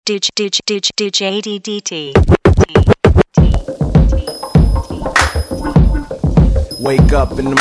DJDDT. Wake up in the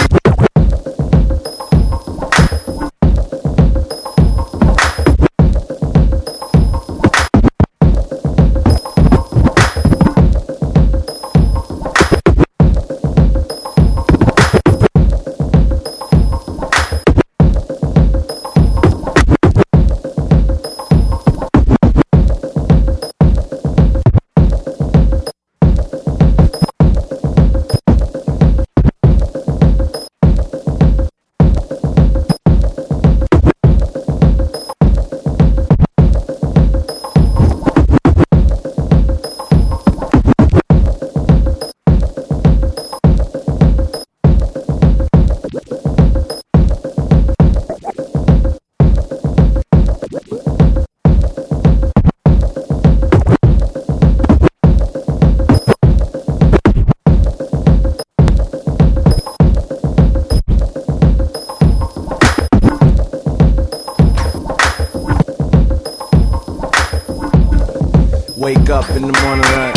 wake up in the morning like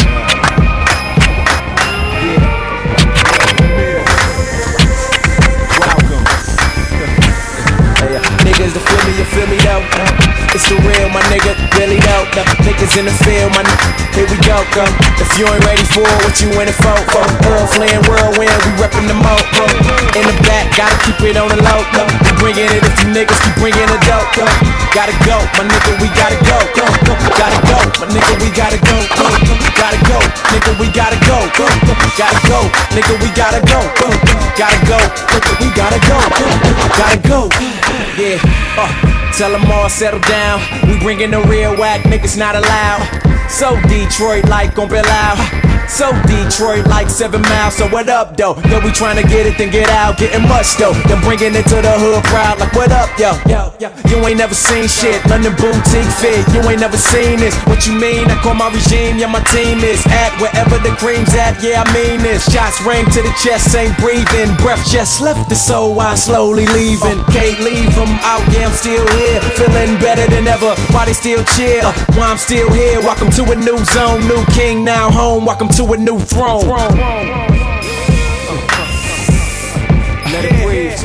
welcome. Hey, niggas to feel me though. It's the real, my nigga, really though. Niggas in the field, my here we go. If you ain't ready for it, what you in it for? Earl Flynn, whirlwind, we reppin' the mo. In the back, gotta keep it on the low. We bringin' it if you niggas keep bringin' the dope. Gotta go, my nigga, we gotta go. Gotta go, my nigga, we gotta go. Gotta go, nigga, we gotta go. Gotta go, nigga, we gotta go. Gotta go, nigga, we gotta go. Gotta go, yeah. Tell them all settle down. We bringin' the real whack, niggas not allowed. So Detroit like gon' be loud. So Detroit like 7 miles. So what up though? Yo, we tryna get it then get out. Getting much though. Then bringing it to the hood proud. Like what up yo? You ain't never seen shit. London boutique fit. You ain't never seen this. What you mean? I call my regime. Yeah, my team is at wherever the cream's at. Yeah, I mean this. Shots ring to the chest. Ain't breathing. Breath just left the soul. I slowly leaving. Can't leave them out. Yeah, I'm still here. Feeling better than ever. Why they still cheer? Why I'm still here. Welcome to a new zone. New king now home. Welcome to a new throne. Let it breathe.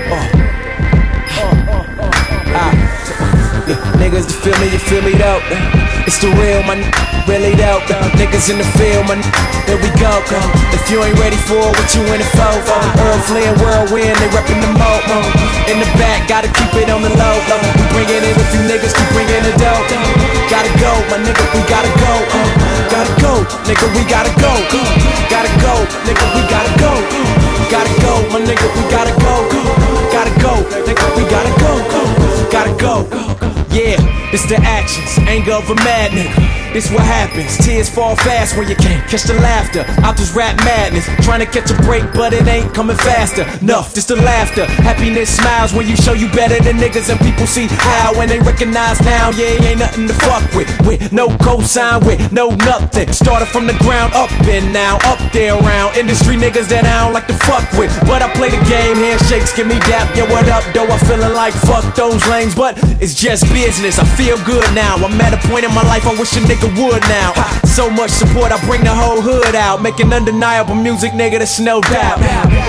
Niggas, you feel me though. It's the real, my really though. Niggas in the field, my here we go. If you ain't ready for it, what you in it for? Earl Flynn, whirlwind, they reppin' the mo. In the back, gotta keep it on the low. We bringin' it with you niggas, keep bringin' the dope. Gotta go, my nigga, we gotta go. Gotta go, nigga, we gotta go. Gotta go, nigga, we gotta go. Gotta go, my nigga, we gotta go. Gotta go, nigga, we gotta go. Gotta go. Yeah, it's the actions, anger of a mad nigga. This what happens, tears fall fast when you can't catch the laughter. Out this rap madness, trying to catch a break, but it ain't coming faster. Nuff, this the laughter. Happiness smiles when you show you better than niggas, and people see how when they recognize now. Yeah, ain't nothing to fuck with no cosign, with no nothing. Started from the ground up and now up there around industry niggas that I don't like to fuck with. But I play the game, handshakes give me dap. Yeah, what up, though? I'm feeling like fuck those lames, but it's just business. I feel good now. I'm at a point in my life I wish a nigga would now. So much support, I bring the whole hood out, making undeniable music, nigga, that's no doubt.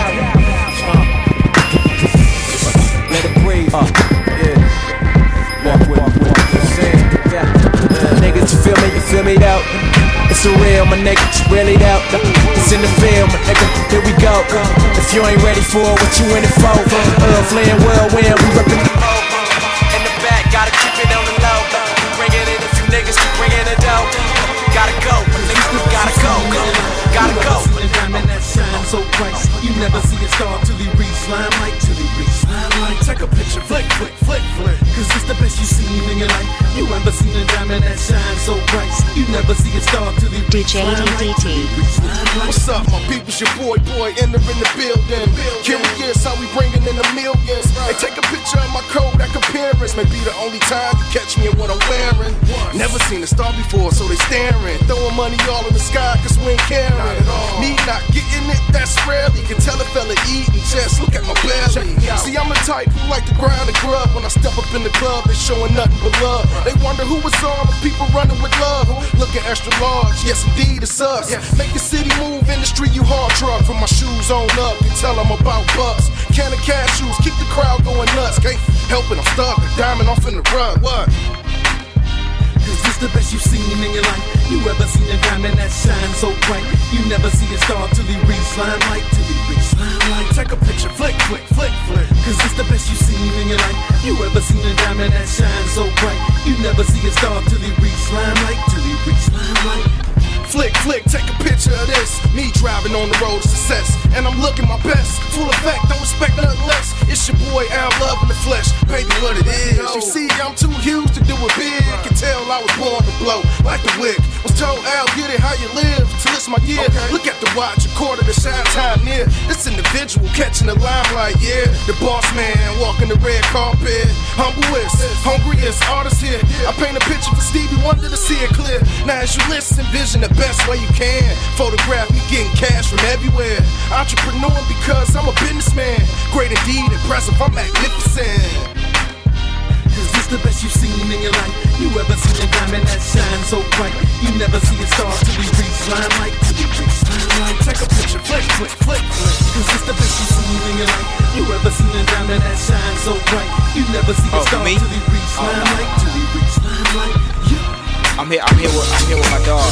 Let it breathe. Walk with niggas, you feel me though. It's the real, my nigga, really though. It's in the film, my nigga, here we go. If you ain't ready for it, what you in it for? Earl Flynn, whirlwind, we reppin' the mo. In the back, gotta keep it on the low. Bringin' it if you niggas keep bringin' it down. Gotta go, my niggas, we gotta go. Gotta go. Diamond that shines so bright, you never see a star till he reach limelight. Take a picture, flick, flick, flick, flick. Cause it's the best you seen in your life. You ever seen a diamond that shines so bright, you never see a star till he reach DJDT. What's up, my people's your boy, entering the building. Curious how we bringing in the millions. Hey, take a picture of my Kodak appearance. May be the only time you catch me in what I'm wearing. Never seen a star before, so they staring. Throwing money all in the sky, cause we ain't caring. Me not getting it, that's rarely. Can tell a fella eating, just look at my belly. See, I'm the type who like to grind and grub. When I step up in the the club, they showing nothing but love. They wonder who was on, but people running with love. Looking extra large, yes indeed it's us. Make the city move, industry you hard truck. From my shoes on up, you tell them about bucks. Can of cashews, keep the crowd going nuts. Can't help it, I'm stuck, a diamond off in the rug. What? Is this the best you've seen in your life? You ever seen a diamond that shines so bright? You never see a star till he reach limelight, till he reach limelight. Take a picture, flick, flick, flick, flick. Cause it's the best you've seen in your life. You ever seen a diamond that shines so bright? You never see a star till he reach limelight, till he reach limelight. Flick, flick, take a picture of this. Me driving on the road to success, and I'm looking my best. Full effect, don't respect nothing less. It's your boy Al Love in the flesh, baby, what it is. You see, I'm too huge to do it big. Can tell I was born to blow like the wick. Was told Al, get it how you live till it's my year. Look at the watch, a quarter to shine time near. This individual catching the limelight, yeah. The boss man walking the red carpet. Humblest, hungriest artist here. I paint a picture for Stevie Wonder to see it clear. Now as you listen, vision the best way you can. Photograph me getting cash from everywhere. Entrepreneur because I'm a businessman. Great indeed, impressive, I'm magnificent. Is this the best you've seen in your life? You ever seen a diamond that shines so bright? You never see a star till he reach limelight, till he reach limelight. Take a picture, flick, flick, flick, flick. Cause it's the best you've seen in your life. You ever seen a diamond that shines so bright? You never see a star till he reach limelight, till he reach limelight. Yeah. I'm here with my dog.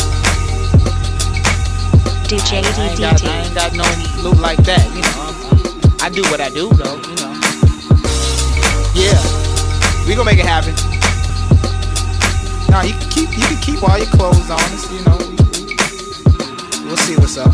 DJ DDT. I ain't got no loot like that, you know. I do what I do, though, you know. Yeah, we gonna make it happen. Nah, you can keep all your clothes on, you know. We'll see what's up.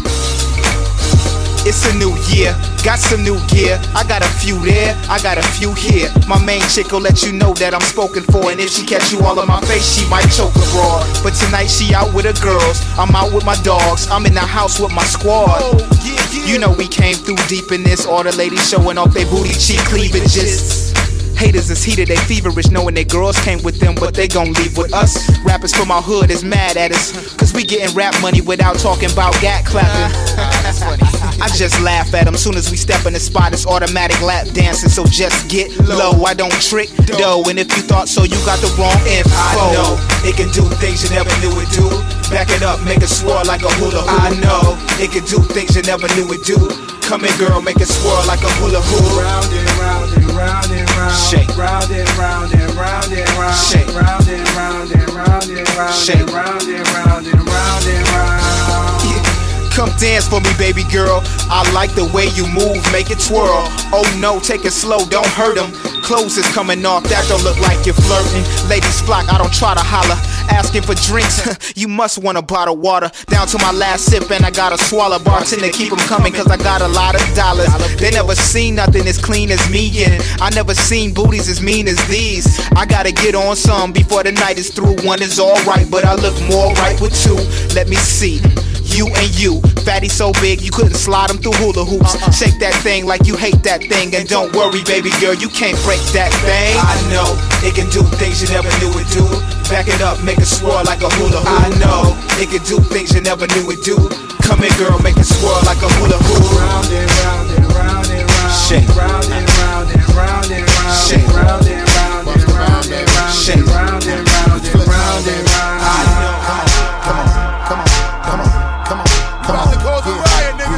It's a new year, got some new gear. I got a few there, I got a few here. My main chick will let you know that I'm spoken for. And if she catch you all in my face, she might choke abroad. But tonight she out with her girls, I'm out with my dogs. I'm in the house with my squad. You know we came through deep in this. All the ladies showing off their booty cheek cleavages. Haters is heated, they feverish, knowing their girls came with them, but they gon' leave with us. Rappers from our hood is mad at us, cause we getting rap money without talking about gat clapping. That's funny. I just laugh at them, soon as we step in the spot, it's automatic lap dancing, so just get low. I don't trick dough, and if you thought so, you got the wrong info. I know, it can do things you never knew it do. Back it up, make it swirl like a hula hoop. I know, it can do things you never knew it do. Come in, girl, make it swirl like a hula hoop. Round and round and round and round. Shake. Round and round and round and round. Shake. Round and round and round and round. Shake. Round and round and round and round. Yeah. Come dance for me, baby girl. I like the way you move, make it twirl. Oh no, take it slow, don't hurt them. Clothes is coming off, that don't look like you're flirting. Ladies flock, I don't try to holler. Asking for drinks, you must want a bottle of water. Down to my last sip and I gotta swallow. Bartender, keep them coming cause I got a lot of dollars. They never seen nothing as clean as me, and I never seen booties as mean as these. I gotta get on some before the night is through. One is alright, but I look more right with two. Let me see. You and you, fatty so big you couldn't slide them through hula hoops. Shake that thing like you hate that thing, and don't worry, baby girl, you can't break that thing. I know it can do things you never knew it do. Back it up, make it swirl like a hula hoop. I know it can do things you never knew it do. Come in, girl, make it swirl like a hula hoop. Round and round and round and round. Shake. Round and round and round and round. Shake. Round and round and round and round. Shake. Round and round and round and round. I know. Come on, come on, come on, come on, come on. Cause a riot, nigga.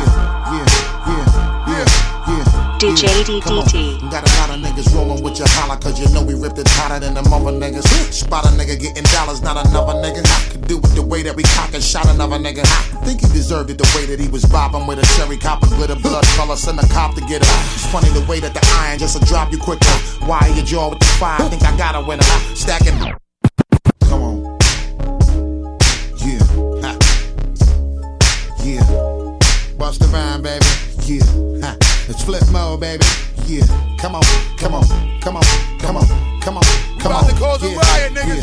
DJ DDT. Got a lot of niggas rolling with your holler, cause you know we ripped it hotter than the mother niggas. Spot a nigga getting dollars, not another nigga. Could do it the way that we cock and shot another nigga. Think he deserved it the way that he was bobbing with a cherry cop and glitter blood color. Send a cop to get her. It's funny the way that the iron just will drop you quicker. Why your jaw with the fire? Think I got a winner. Stacking. Come on. Yeah. Ha. Yeah. Bust the rhyme, baby. Yeah. Ha. It's flip mode, baby. Yeah. Come on, come on, come on, come on, come on, come on. Cause a riot, nigga.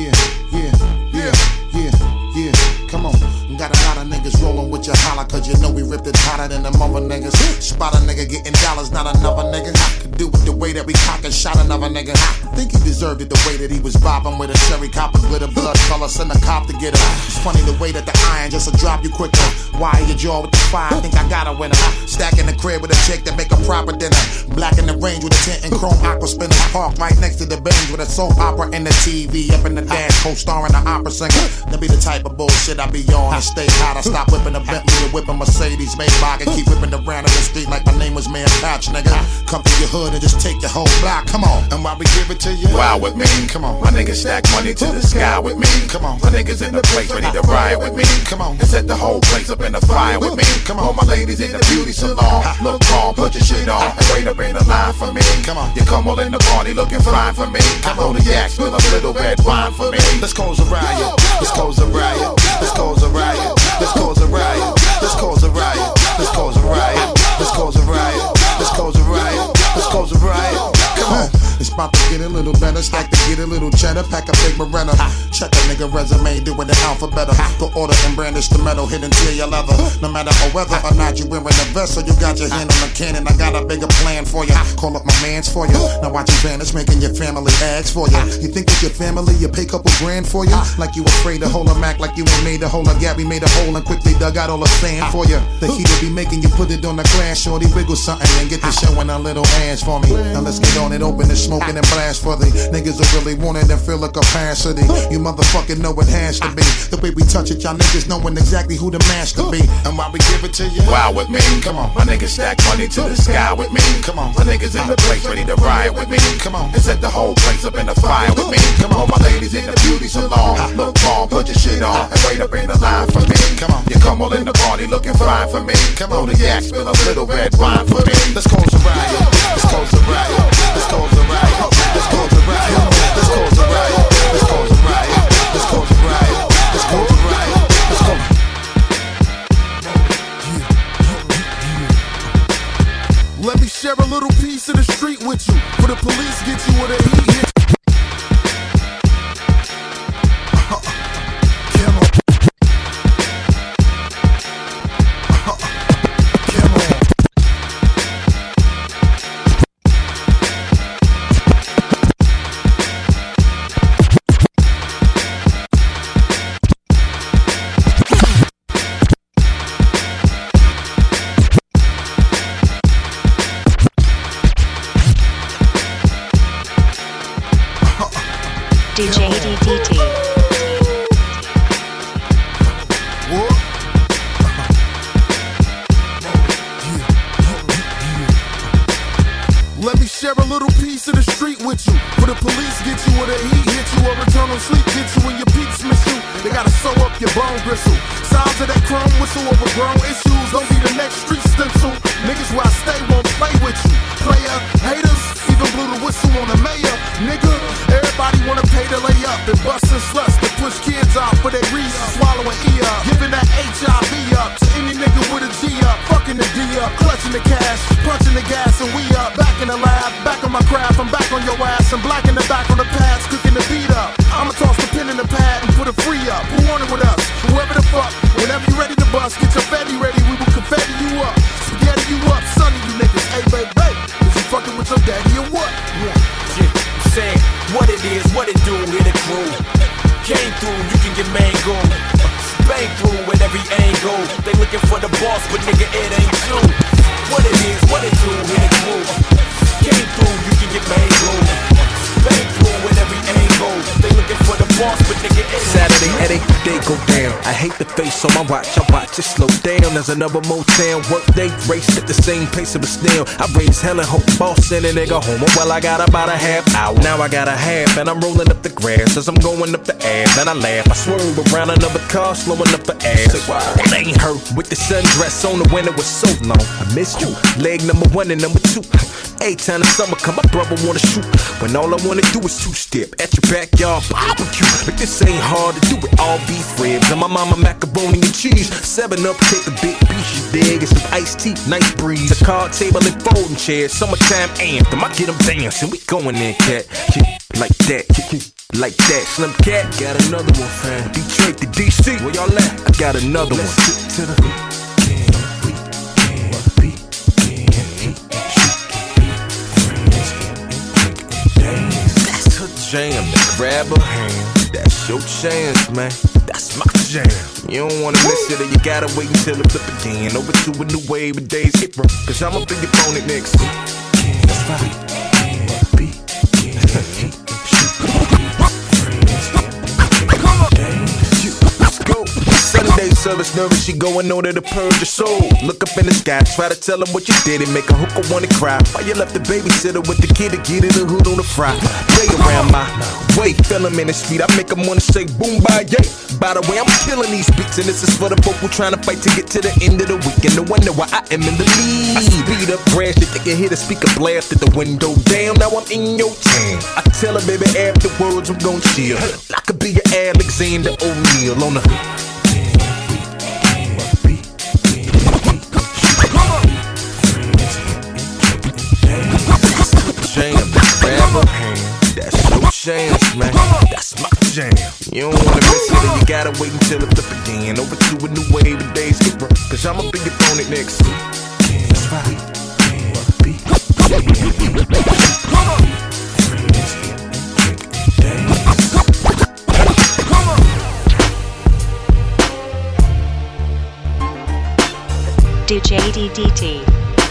Yeah. Come on. Got a lot of niggas rolling with your holler, cause you know we ripped it hotter than the mother niggas. Spot a nigga getting dollars, not another nigga. Could do it the way that we cock and shot another nigga. Think he deserved it the way that he was bobbing with a cherry cop and glitter blood color. send a cop to get her. It's funny the way that the iron just will drop you quicker. Wire your jaw with the fire, I think I got a winner. Stack in the crib with a chick that make a proper dinner. Black in the range with a tent and chrome aqua spinners. Parked right next to the bench with a soap opera and the TV up in the dash, co-starring the opera singer. That be the type of bullshit I be on and stay hot. I stop whipping a Bentley and whipping Mercedes Maybach and keep whipping around in the street like my name was Mayor Patch, nigga. Come through your hood and just take your whole block. Come on, and while we give it to you, wild with me. Come on, my niggas stack money to the sky with me. Come on, my niggas in the place ready to ride with me. Come on, and set the whole place up in the fire with me. Come on, my ladies in the beauty salon. Look calm, put your shit on, and wait up in the line for me. Come on, you come all in the party looking fine for me. Come on, the yak, spill a little red wine for me. Let's cause a riot. Let's cause a riot. Let's cause a riot. Let's cause a riot. Let's cause a riot. Let's cause a riot. Let's cause a riot. Let's cause a riot. Let's cause a riot. Come on. It's about to get a little better. Stack to get a little cheddar. Pack a big Beretta. Check a nigga resume. Do it the alphabet. Go order and brandish the metal. Hit interior leather. No matter whether or not you wearing a vest or you got your hand on the cannon. I got a bigger plan for you. Call up my mans for you. Now watch you vanish, making your family ask for you. You think it's your family? You pay couple grand for you? Like you afraid to hold a Mac, like you ain't made a hole. A Gabby made a hole and quickly dug out all the sand for you. The heat will be making you put it on the glass. Shorty wiggle something and get to showing a little ass for me. Now let's get on it, open and smoking and blast for the niggas who really want it and feel a capacity. You motherfucking know it has to be. The way we touch it, y'all niggas knowing exactly who the master be. And why we give it to you? Wild with me. Come on, my niggas stack money to the sky with me. Come on, my niggas in the place ready to ride with me. Come on, and set the whole place up in the fire with me. Come on, my ladies in the beauty salon. Look calm, put your shit on, and wait up in the line for me. Come on, you come all in the party looking fine for me. Come on, the yak, spill a little red wine for me. Let's cause a riot. Let's cause a riot. Let's cause a riot. Let's cause a riot. Let's cause a riot. Let's cause a riot. Let's cause a riot. Let's cause a riot. Let's cause. Let me share a little piece of the street with you. For the police get you with a heat hit. DJ DDT. Let me share a little piece of the street with you. For the police get you with a heat hit you or return on sleep get you when your peeps miss you. They gotta sew up your bone gristle. Sounds of that chrome whistle overgrown issues. Don't be the next street stencil. Niggas where I stay won't play with you. Player, haters, even blew the whistle on the mayor. Nigga, everybody wanna pay to lay up and bustin' sluts to push kids out for their reasons. Swallowing E up, giving that HIV up to any nigga with a G up. Fucking the D up, clutching the cash, punching the gas and we up. Back in the lab, back on my craft, I'm back on your ass. I'm black in the back on the pads, cooking the beat up. I'ma toss the pen in the pad and put a free up. Who want it with us? Whoever the fuck, whenever you ready to bust, get your fatty ready, we will confetti you up. Spaghetti you up, sonny you niggas. Hey baby, is you fucking with your daddy or what? I'm saying what it is, what it do, hit a crew. Came through, you can get mango. Bang through with every angle. They looking for the boss, but nigga, it ain't you. What it is, what it do, hit a crew. Came through, you can get mango. Bang through with every angle. They looking for the boss, but nigga, it ain't Saturday you. at 8, they go down. I hate the face on my watch, I watch it slow down. There's another Motown work day, race at the same pace of a snail. I raise hell and hope boss send a nigga home. Well, I got about a half hour, now I got a half. And I'm rolling up the grass as I'm going up the ass. And I laugh, I swerve around another car, slowing up the ass. That ain't hurt, with the sundress on the winter was so long. I missed you, leg number 1 and number 2. Every time the summer come, my brother wanna shoot. When all I wanna do is two-step at your backyard barbecue. But this ain't hard to do it, all beef ribs. And my mama macaroni and cheese. 7-Up, take a big piece, you dig. And some iced tea, nice breeze. A card table and folding chairs, summertime anthem. I get them dancing, we going in, cat. Like that, like that. Slim Cat, got another one, fam. Detroit to DC, where y'all at? I got another one. Let's to the jam, grab her hand, that That's your chance, man. That's my jam. You don't wanna miss it, or you gotta wait until it flip again. Over to a new wave of days hit bro. Cause I'ma be your opponent next. That's right. Sunday service nervous, she going on to purge your soul. Look up in the sky, try to tell him what you did and make a hooker wanna cry. Why you left the babysitter with the kid to get in the hood on the fry? Play around my way, feel him in the street, I make him wanna say boom bye yay. By the way, I'm killing these beats and this is for the vocal trying to fight to get to the end of the week. And no wonder why I am in the lead. I speed up, crash it, they can hear the speaker blast at the window. Damn, now I'm in your town. I tell her, baby, afterwards I'm gon' chill. I could be your Alexander O'Neal on the jam, grab her hand. That's your chance, man. That's my jam. You don't wanna miss it, and you gotta wait until it flip again. Over to a new wave of days get bro. Cause I'ma be your opponent next. That's right. DJ DDT.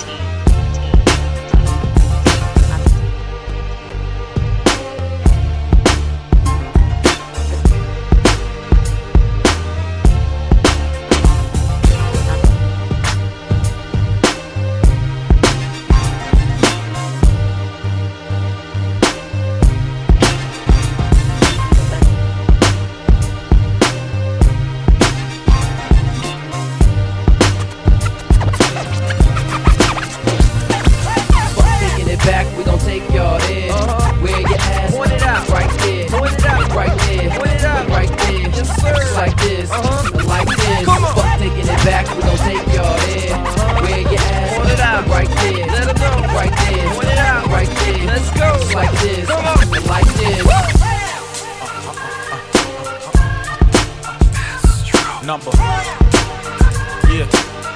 Number. Yeah.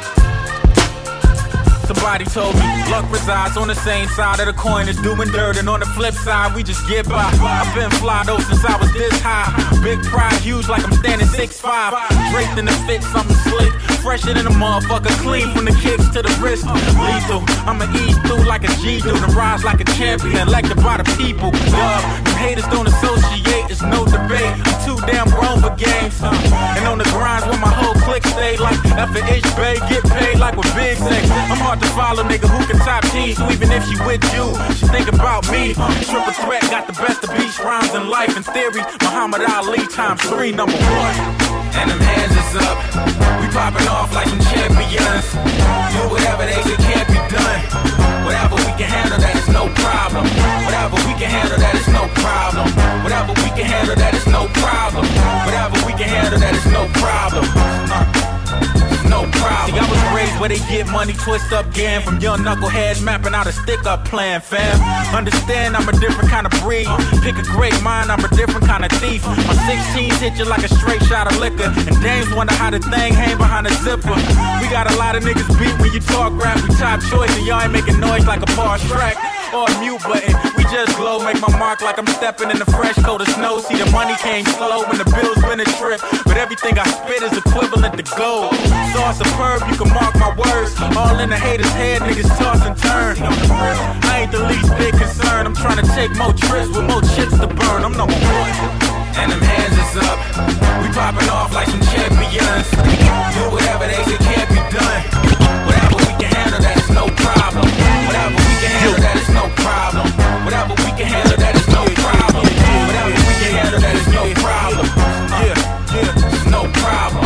Somebody told me luck resides on the same side of the coin as doing dirt, and on the flip side we just get by. I've been fly though since I was this high. Big pride, huge like I'm standing 6'5". Draped in the fit, something slick, fresher than a motherfucker, clean from the kicks to the wrist. Lethal, I'ma ease through like a G dude and rise like a champion, elected by the people. Love, them haters don't associate, it's no debate. I'm too damn grown for games, and on the grinds where my whole clique stay like F and H Bay, get paid like what Big say. I'm hard to follow, nigga, who can top teams? So even if she with you, she think about me. Triple threat, got the best of beach rhymes in life and theory. Muhammad Ali ×3, number 1. And them hands is up, we popping off like some champions. Do whatever they say can't be done. Whatever we can handle, that is no problem. Whatever we can handle, that is no problem. Whatever we can handle, that is no problem. Whatever we can handle, that is no problem. No problem. See, I was raised where they get money, twist up game. From young knuckleheads mapping out a stick-up plan, fam. Understand I'm a different kind of breed. Pick a great mind, I'm a different kind of thief. My 16s hit you like a straight shot of liquor, and dames wonder how the thing hang behind the zipper. We got a lot of niggas beat when you talk rap. We top choice and y'all ain't making noise like a bar track or a mute button. We just glow, make my mark like I'm stepping in a fresh coat of snow. See, the money came slow when the bills been a trip, but everything I spit is equivalent to gold. Sauce superb, you can mark my words. All in the haters' head, niggas toss and turn. I ain't the least bit concerned. I'm trying to take more trips with more chips to burn. I'm number 1. And them hands is up, we popping off like some champions. Do whatever they say can't be done. Whatever we can handle, that is no problem. Whatever we can handle, that is no problem. Whatever we can handle, that is no problem. Whatever we can handle, that is no problem. It's no problem.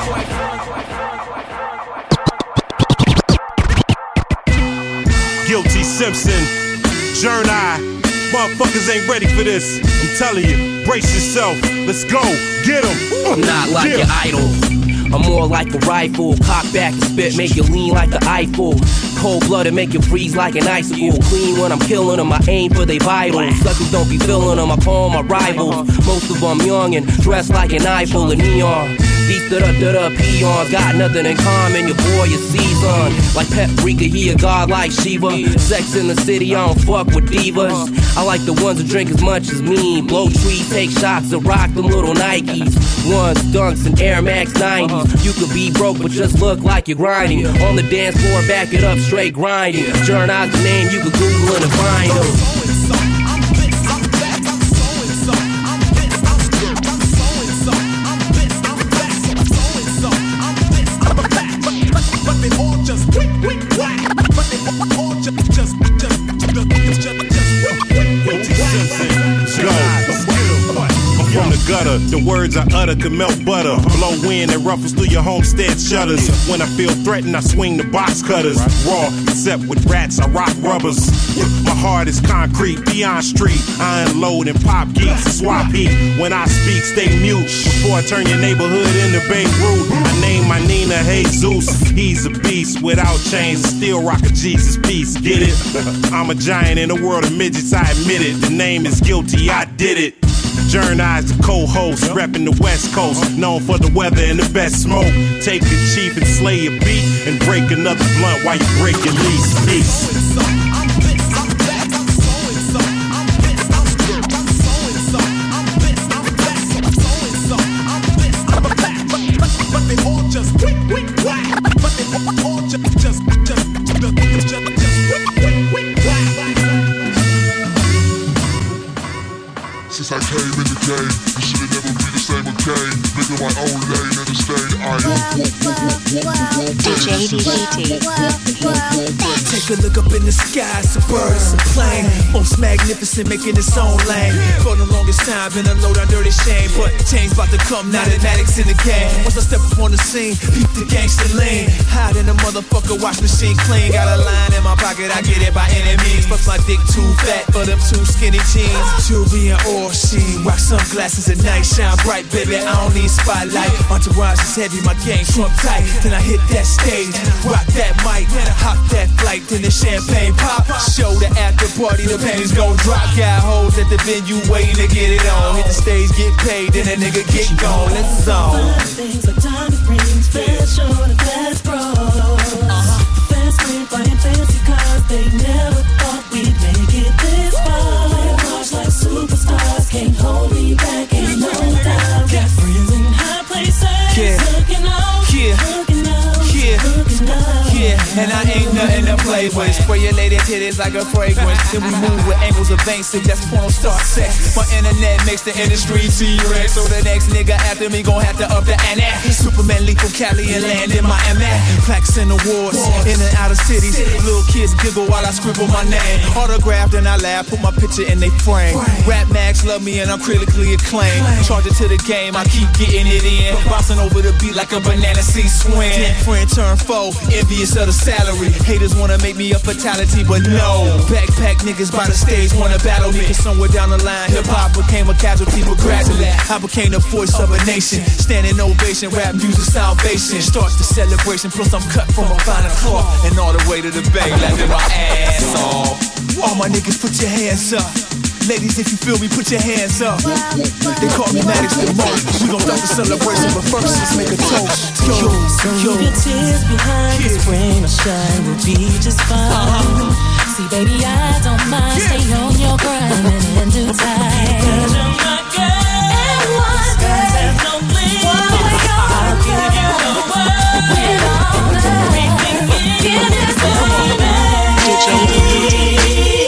Guilty Simpson, Journey. Motherfuckers ain't ready for this. I'm telling you, brace yourself. Let's go, get 'em. I'm not like your idol. I'm more like a rifle. Cock back and spit, make you lean like the Eiffel. Cold-blooded, make you freeze like an icicle. Clean when I'm killing them, I aim for they vitals. Suckers don't be feeling them, I call my rivals. Most of them young and dressed like an eye full of neon. These peons got nothing in common. Your boy is seasoned like paprika, he a god like Shiva. Sex in the city, I don't fuck with divas. I like the ones that drink as much as me. Blow trees, take shots, and rock them little Nikes. Ones, dunks, and Air Max 90s. You could be broke, but just look like you're grinding. On the dance floor, back it up, straight grinding. Journey's the name, you could Google it and find them. From the gutter, the words I utter could melt butter. Blow wind and ruffles through your homestead shutters. When I feel threatened, I swing the box cutters. Raw, except with rats, I rock rubbers. My heart is concrete, beyond street. I unload and pop geeks and swap heat. When I speak, stay mute before I turn your neighborhood into Beirut. I name my Nina Jesus. He's a beast without chains, still rock a Jesus piece. Get it? I'm a giant in a world of midgets, I admit it. The name is guilty, I did it. Journey's the co-host, reppin' the West Coast, known for the weather and the best smoke. Take a chief and slay a beat, and break another blunt while you break your lease. Peace. Since I came in the game, you should've never be the same again. Nigga, my own lane and the stain. DJ DDT. Take a look up in the sky, it's a bird, it's a plane. Most magnificent, making its own lane. For the longest time, been a low down dirty shame. But change about to come, now that Maddox in the game. Once I step up on the scene, peep the gangster lean. Hide in the motherfucker, wash machine clean. Got a line in my pocket, I get it by any means. Plus my dick too fat for them too skinny jeans. Jewelry and oil sheen, rock sunglasses at night, shine bright, baby, I don't need spotlight. Entourage is heavy, my game trump tight. Then I hit that stage, rock that mic, hop that flight, then the champagne pop. Show the after party, the panties gon' drop. Got hoes at the venue waiting to get it on. Hit the stage, get paid, then a nigga get gone. Let's zone. Things like diamond rings, fast show and fast bros. Fast green, buying fancy cars, they never thought we'd make it this far. Like superstars, can't hold me back, ain't no doubt. Got friends in high places, looking out, looking out, looking out. Yeah, and I ain't nothing to play with. Spray your lady titties like a fragrance. Then we move with angles of veins, so that's porno star sex. My internet makes the industry T-Rex. So the next nigga after me gon' have to up the ante. Superman leap from Cali and land in Miami. Plaques and awards, in and out of cities. Little kids giggle while I scribble my name. Autographed and I laugh, put my picture in they frame. Rap mags love me and I'm critically acclaimed. Charge it to the game, I keep getting it in. Bouncing over the beat like a banana seat swing. Friend turn foe, envious of the salary. Haters wanna make me a fatality, but no. Backpack niggas by the stage wanna battle me. Cause somewhere down the line, hip-hop became a casualty, but gradually I became the voice of a nation. Standing ovation, rap music salvation. Starts the celebration, plus I'm cut from a finer cloth. And all the way to the bay, laughing my ass off. All my niggas, put your hands up. Ladies, if you feel me, put your hands up. They call me Maddox the most. We gon' start the celebration, but first let's make a toast. Yo, Leave your tears behind, cause rain or shine, we'll be just fine. See, baby, I don't mind. Stay on your grind and in due time. Cause you're my girl, and one day there's no bleed. I'll give you the world with all that we can give you, baby. DJ DDT.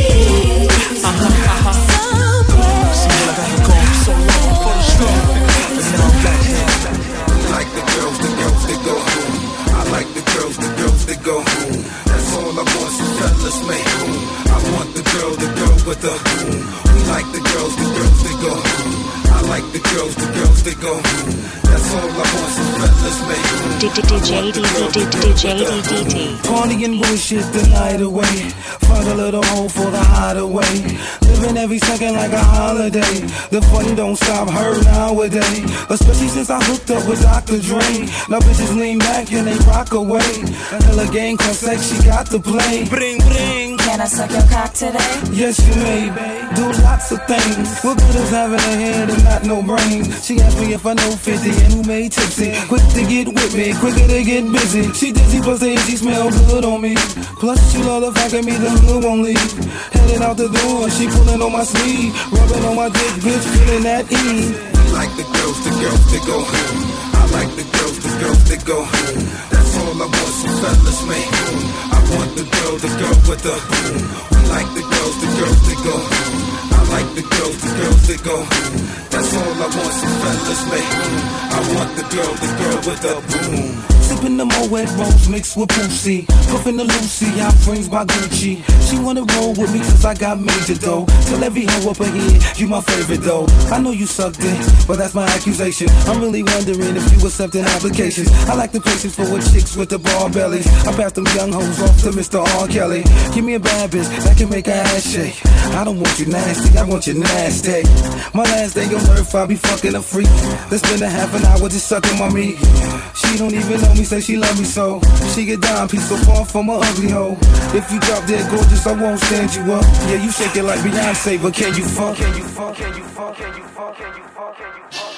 Like the girls, they go boom. I like the girls, they go boom. That's all I want, so fellas make room. I want the girl with the boom. We like the girls, they go boom. I like the girls, they go boom. That's all I want, so fellas make room. DJ DDT. Party and bullshit the night away. Find a little hole for the hideaway. Living every second like a holiday. The fun don't stop her nowadays. Especially since I hooked up with Dr. Dre. Now bitches lean back and they rock away. A hella game called sex, she got to play. Bring, bring. Can I suck your cock today? Yes, you may, babe. Do lots of things. What good is having a head and not no brains? She asked me if I know 50 and who made tipsy. Quick to get with me, quicker to get busy. She dizzy, plus she smell good on me. Plus she love the fact that me the hood won't leave. Headed out the door, she pulling on my sleeve. Rubbing on my dick, bitch, feeling that E. Like the girls that go home. I like the girls that go home. That's all I want, some fellas make home. I want the girl with the boom. We like the girls that go home. I like the girls that go home. That's all I want, some fellas make home. I want the girl with the boom. Sipping the Moet Rose mixed with Pussy. Puffin' the Lucy, I friends by Gucci. She wanna roll with me cause I got major dough. Tell every hoe up ahead, you my favorite though. I know you sucked it, but that's my accusation. I'm really wondering if you accepting applications. I like the places for with chicks with the bar bellies. I pass them young hoes off to Mr. R. Kelly. Give me a bad bitch that can make her ass shake. I don't want you nasty, I want you nasty. My last day on earth, I'll be fucking a freak. Then spend a half an hour just sucking my meat. She don't even know me, say she love me so. She get down, piece so far from a ugly hoe. If you drop dead gorgeous, I won't stand you up. Yeah, you shake it like Beyonce, but can you fuck? Can you fuck? Can you fuck? Can you fuck? Can you fuck? Can you fuck?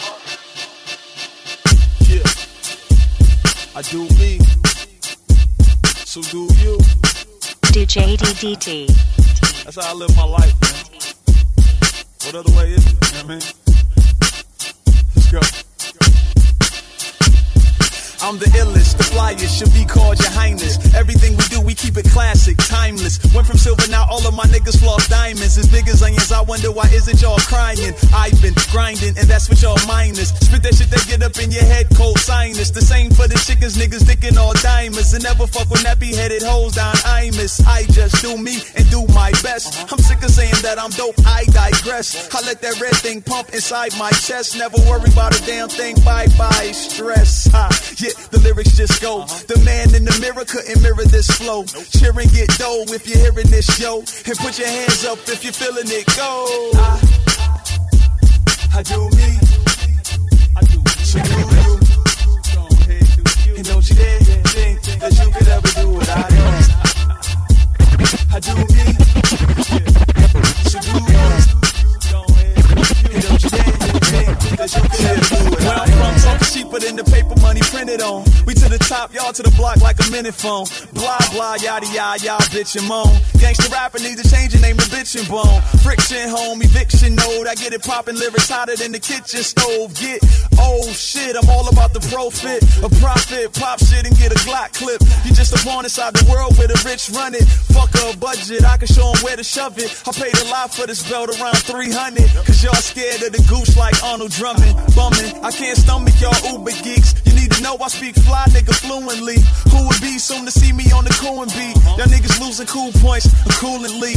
Yeah, I do me. So do you. DJ DDT. That's how I live my life, man. What other way is it? You know what I mean? Let's go. I'm the illest, the flyest, should be called your highness. Everything we do, we keep it classic, timeless. Went from silver, now all of my niggas floss diamonds. As big as onions, I wonder why isn't y'all crying? I've been grinding, and that's what y'all minus. Spit that shit that get up in your head, cold sinus. The same for the chickens, niggas dicking all diamonds. And never fuck with nappy-headed hoes down Imus. I just do me and do my best. I'm sick of saying that I'm dope, I digress. I let that red thing pump inside my chest. Never worry about a damn thing, bye-bye stress. Yeah. The lyrics just go. The man in the mirror couldn't mirror this flow. Cheer and get dough if you're hearing this show. And put your hands up if you're feeling it. Go. I do me. I do me. So do you. Go ahead, do you. And don't you dare think that you could ever do what I do. I do me. So do you. Go ahead, do you. And don't you dare think that you could ever do what I do. Talking cheaper than the paper money printed on. We to the top, y'all to the block like a minute phone. Blah, blah, yada, yada, y'all bitch and moan. Gangsta rapper needs to change your name to bitch and bone. Friction home, eviction node. I get it poppin', lyrics hotter than the kitchen stove. Get, oh shit, I'm all about the profit. A profit, pop shit and get a Glock clip. You just a pawn inside the world where the rich run it. Fuck a budget, I can show them where to shove it. I paid a lot for this belt, around 300. Cause y'all scared of the goose like Arnold Drummond. Bumming, I can't stomach y'all Uber geeks. You need to know I speak fly nigga fluently. Who would be soon to see me on the cool beat? Y'all niggas losing cool points, coolently.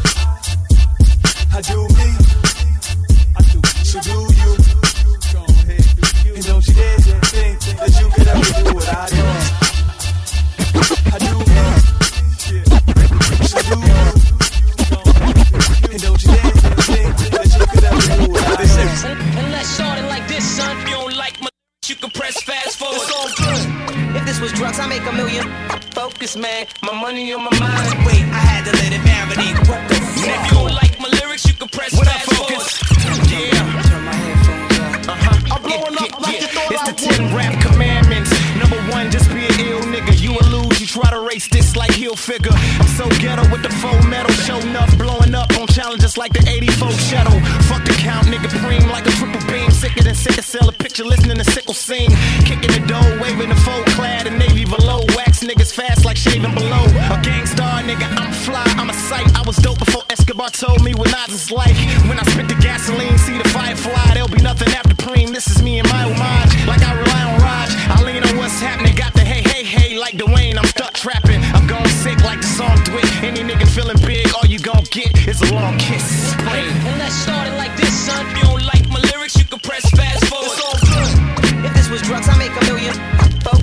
I do me. I do. So do you. Go ahead, do you. And don't you dare think that you could ever do what I do. I do me. So do you. And don't you dare think that you could ever do what I do. And let's start it like this, son. If you don't like my you can press fast forward. It's all good. If this was drugs, I make $1 million. Focus, man. My money on my mind. Wait, I had to let it marinate. What the fuck? And if you don't like my lyrics, you can press fast forward. Yeah. Turn my headphones up. I'm blowing up like it's the 10 rap commandments. Number 1, just be an ill nigga. You will lose. You try to race this like heel figure. I'm so ghetto with the faux metal. Show enough, blowing up on challenges like the 84 shuttle. Fuck the count, nigga. Preem like a triple beam. Sicker than sicker. Sell a picture, listening to sickle sing. Kicking the dough, waving the full clad and navy below. Wax niggas fast like shaving below. A gangstar nigga, I'm fly, I'm a sight. I was dope before Escobar told me what Nas is like. When I spit the gasoline, see the fire fly. There'll be nothing after Preem. This is me and my homage. Like I rely on Raj. I lean on what's happening. Got the hey, hey, hey like Dwayne. I'm stuck trapping. I'm going sick like the song Dwick. Any nigga feeling big, all you gon' get is a long kiss. And let's start it like this, son. If you don't like my lyrics, you can press fast forward. It's all good. If this was drugs, I make $1 million.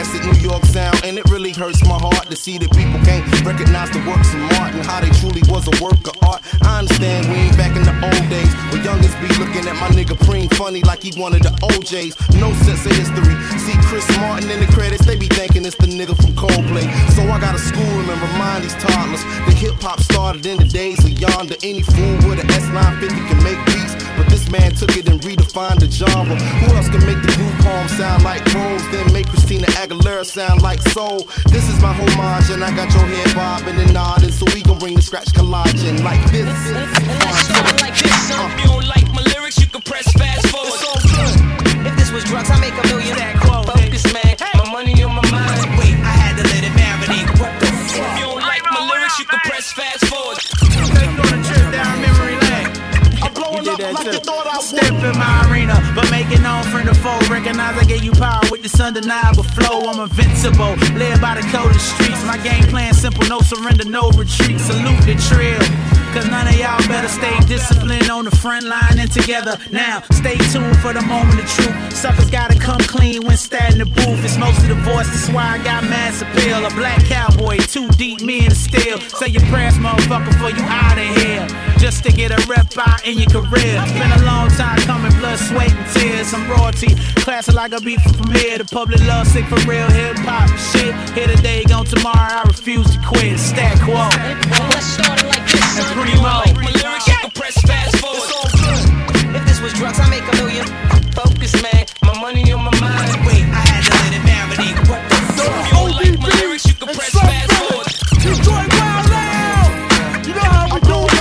classic New York sound, and it really hurts my heart to see that people can't recognize the works of Martin, how they truly was a work of art. I understand we ain't back in the old days, but youngins be looking at my nigga Preem funny like he one of the OJs. No sense of history. See Chris Martin in the credits, they be thinking it's the nigga from Coldplay. So I gotta school him and remind these toddlers that hip-hop started in the days of yonder. Any fool with an S950 can make beats, but this man took it and redefined the genre. Who else can make the group poem sound like prose, then make Christina Aguilera sound like soul? This is my homage, and I got your head bobbing and nodding, so we gon' bring the scratch collage in like this. Let's start like this, son. If you don't like my lyrics, you can press fast forward. It's all good. If this was drugs, I make $1 million. Focus, man. My money on my mind. Wait, I had to let it marinate. What the fuck? If you don't like my lyrics, you can press fast forward. Take on a trip down memory lane. I'm blowing up like you thought I would. Step in my arena, but make it known from the foe. Recognize I gave you power with this undeniable flow. I'm invincible, led by the code of the streets. My game plan simple, no surrender, no retreat. Salute the trail, cause none of y'all better stay disciplined on the front line and together. Now, stay tuned for the moment of truth. Suckers gotta come clean when stat in the booth. It's most of the voice, that's why I got mass appeal. A black cowboy, too deep, me in the steel. Say your prayers, motherfucker, before you out of here. Just to get a rep out in your career. Been a long time coming, blood, sweat, and tears. I'm royalty, classic like a beat from here. The public love sick for real hip-hop shit. Here today, gone tomorrow, I refuse to quit. Stat quo. Let's start it like this, son. And If you don't like my lyrics, you can press fast forward. It's all good. If this was drugs, I make $1 million. Focus, man. My money on my mind. Wait, I had to let it marinate. What the fuck? If you don't like my lyrics, you can press fast forward. Detroit Wild Loud. You know how we do it.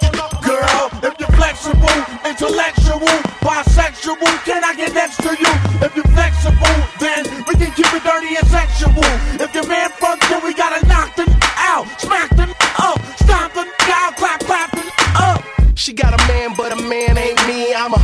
Girl, if you're flexible, intellectual, bisexual, can I get next to you? If you're flexible, then we can keep it dirty and sexual. If your man fucked, then we gotta knock them out, smack them up, stomp them down, clap them up. She got a man, but a man ain't me. I'm a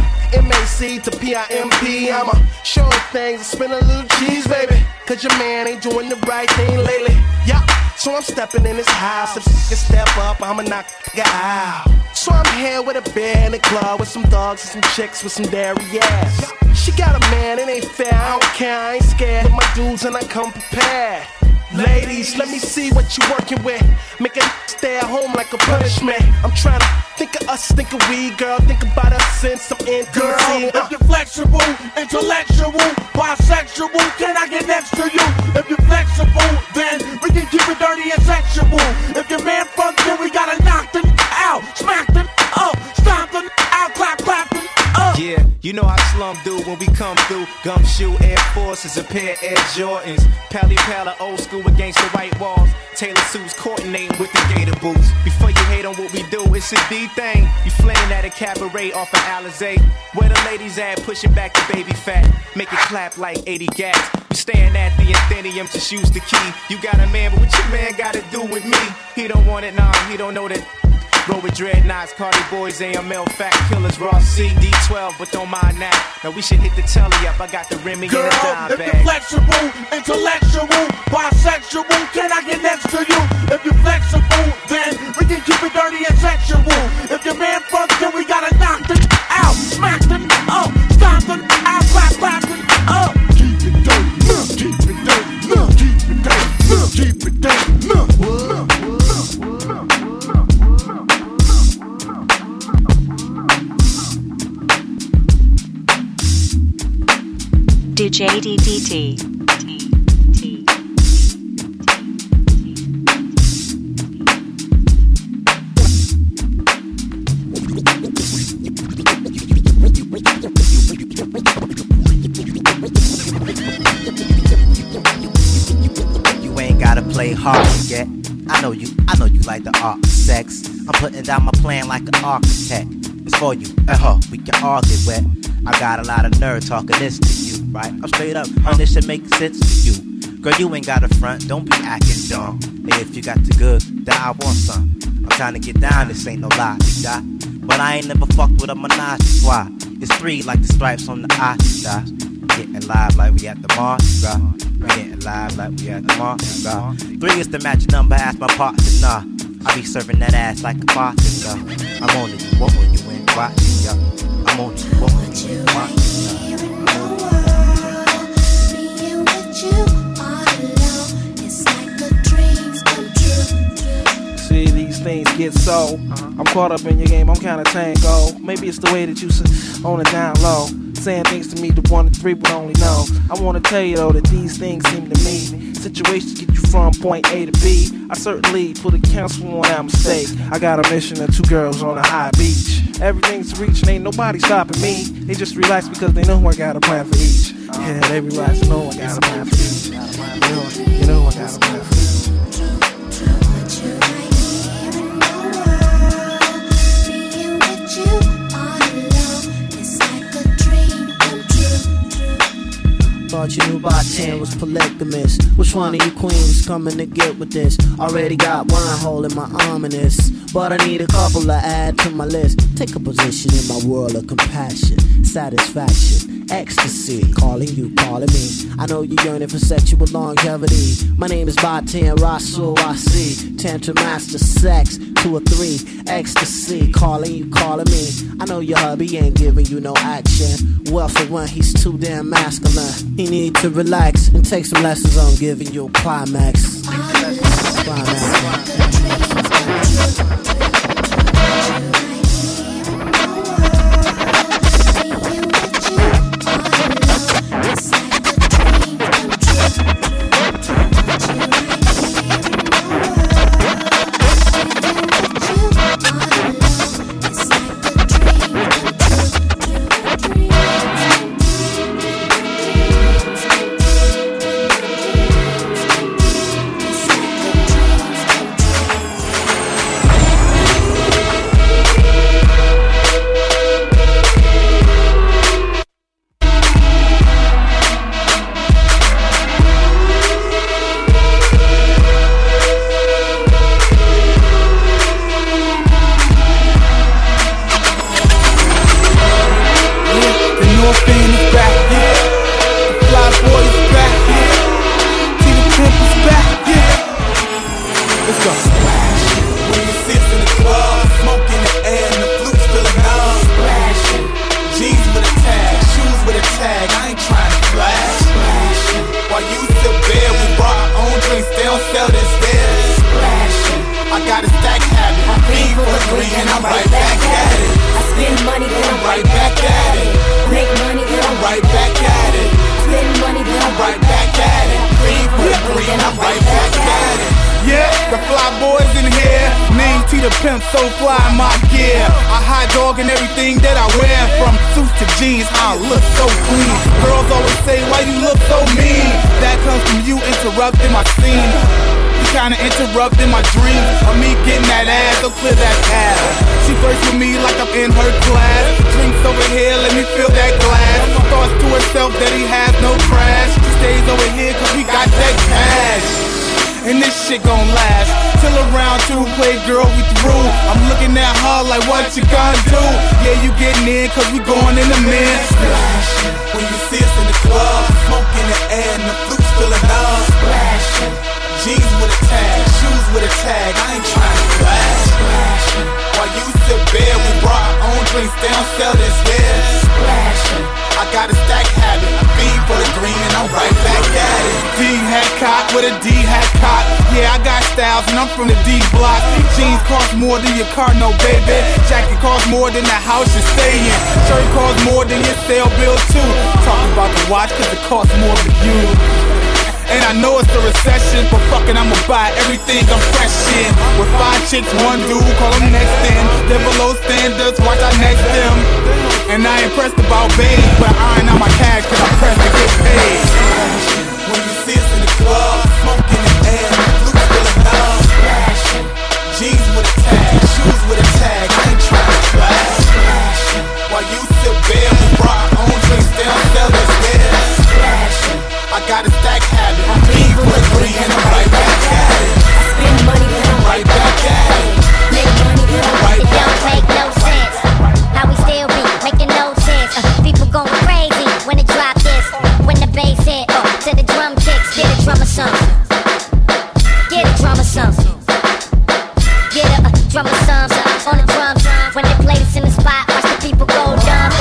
MAC to PIMP. I'm a showing things and spin a little cheese, baby. Cause your man ain't doing the right thing lately. Yeah, so I'm stepping in his house. If she can step up, I'ma knock the out. So I'm here with a bear in the club with some dogs and some chicks with some dairy ass. She got a man, it ain't fair, I don't care, I ain't scared. With my dudes and I come prepared. Ladies, let me see what you working with. Make a stay at home like a punishment. I'm trying to think of us, think of we, girl. Think about us in some intimacy. Girl, if you're flexible, intellectual, bisexual, can I get next to you? If you're flexible, then we can keep it dirty and sexual. If your man fucked, then we gotta knock them out, smack them up, stomp them out, clap them up. Yeah, you know how Slum do when we come through. Gumshoe, Air Forces, a pair of Air Jordans. Pally Pala, old school against the white walls. Taylor suits coordinating with the gator boots. Before you hate on what we do, it's a D thing. You flinging at a cabaret off of Alizé. Where the ladies at, pushing back the baby fat. Make it clap like 80 gats. You staring at the Athenium, just use the key. You got a man, but what your man gotta do with me? He don't want it, nah, he don't know that. Roll with dreadnoughts, Cardi Boys, AML, Fat Killers, Raw C, D12, but don't mind that. Now we should hit the telly up, I got the Remy in a dime if bag. you're flexible, intellectual, bisexual, can I get next to you? If you're flexible, then we can keep it dirty and sexual. If your man fucked, then we gotta knock them out, smack them up, stomp them out, clap them up. Keep it dirty, keep it dirty, keep it dirty, keep it dirty. DJ DDT. You ain't gotta play hard to get. I know you like the art of sex. I'm putting down my plan like an architect. It's for you and her, we can all get wet. I got a lot of nerve talking this to you, right? I'm straight up, this should make sense to you. Girl, you ain't got a front, don't be acting dumb. Hey, if you got the goods, then I want some. I'm trying to get down, this ain't no lie, die. But I ain't never fucked with a menage a trois. It's 3 like the stripes on the eye, die. Getting live like we at the Mardi Gras. Getting live like we at the Mardi Gras. 3 is the magic number, ask my partner, nah. I be serving that ass like a bartender. I'm on it, you want when you ain't watching, ya. I'm on you, want when you ain't watching, ya. Being with you things get so. I'm caught up in your game, I'm kinda tango. Maybe it's the way that you on it down low, saying things to me that 1 and 3 would only know. I wanna tell you though that these things seem to me situations get you from point A to B. I certainly put a cancel on that mistake. I got a mission and 2 girls on a high beach. Everything's reaching, ain't nobody stopping me. They just relax because they know I got a plan for each. Yeah, they relax, know I got a plan for each. You know I got a plan for each. Thought you knew by 10 was polygamous. Which one of you queens coming to get with this? Already got one hole in my arm in this, but I need a couple to add to my list. Take a position in my world of compassion, satisfaction, ecstasy. Calling you, calling me. I know you're yearning for sexual longevity. My name is Batan Rasul Wasi. Tantra master sex 2 or 3. Ecstasy. Calling you, calling me. I know your hubby ain't giving you no action. Well, for one, he's too damn masculine. He need to relax and take some lessons on giving you a climax. Interrupting my dreams of me getting that ass, so clear that path. She flirts with me like I'm in her class. Drinks over here, let me fill that glass. Thoughts to herself that he has no crash. She stays over here cause we got that cash. And this shit gon' last till around 2, play girl, we through. I'm looking at her like what you gonna do? Yeah, you getting in cause we going in the mix. Splashing when you see us in the club, smoke in the air and the flute's filling up. Splashing jeans with a tag, shoes with a tag, I ain't trying to flash. Splashing while you sit bare, we brought our own drinks, they don't sell this here. Splashing I got a stack habit, I feed for the green and I'm right back at it. D-hat cock with a D-hat cock, yeah I got styles and I'm from the D block. Jeans cost more than your car, no baby. Jacket cost more than the house you stay in. Shirt cost more than your sale bill too. Talking about the watch cause it costs more for you. And I know it's a recession, but fucking I'ma buy everything I'm fresh in. With 5 chicks, 1 dude, call them next in. They're below standards, watch I next them. And I ain't pressed about babe, but I ain't on my cash cause I'm pressed to get paid. When you see us in the club, smoking in the air, Luke's filling up. Jeans with a tag, shoes with a tag, I ain't trying to flash. While you sit bare, we brought our own drinks, they don't sell this here. I got a stack habit, I'm being for the green and I'm right back at it. I spend money but I'm right back at it. Make money but I'm right it back don't make no sense. How we still be making no sense. People going crazy when it drop this. When the bass hit, to the drum kicks. Get a drummer something. Get a drummer something. Get a drummer something on the drums. When they play this in the spot, watch the people go dumb.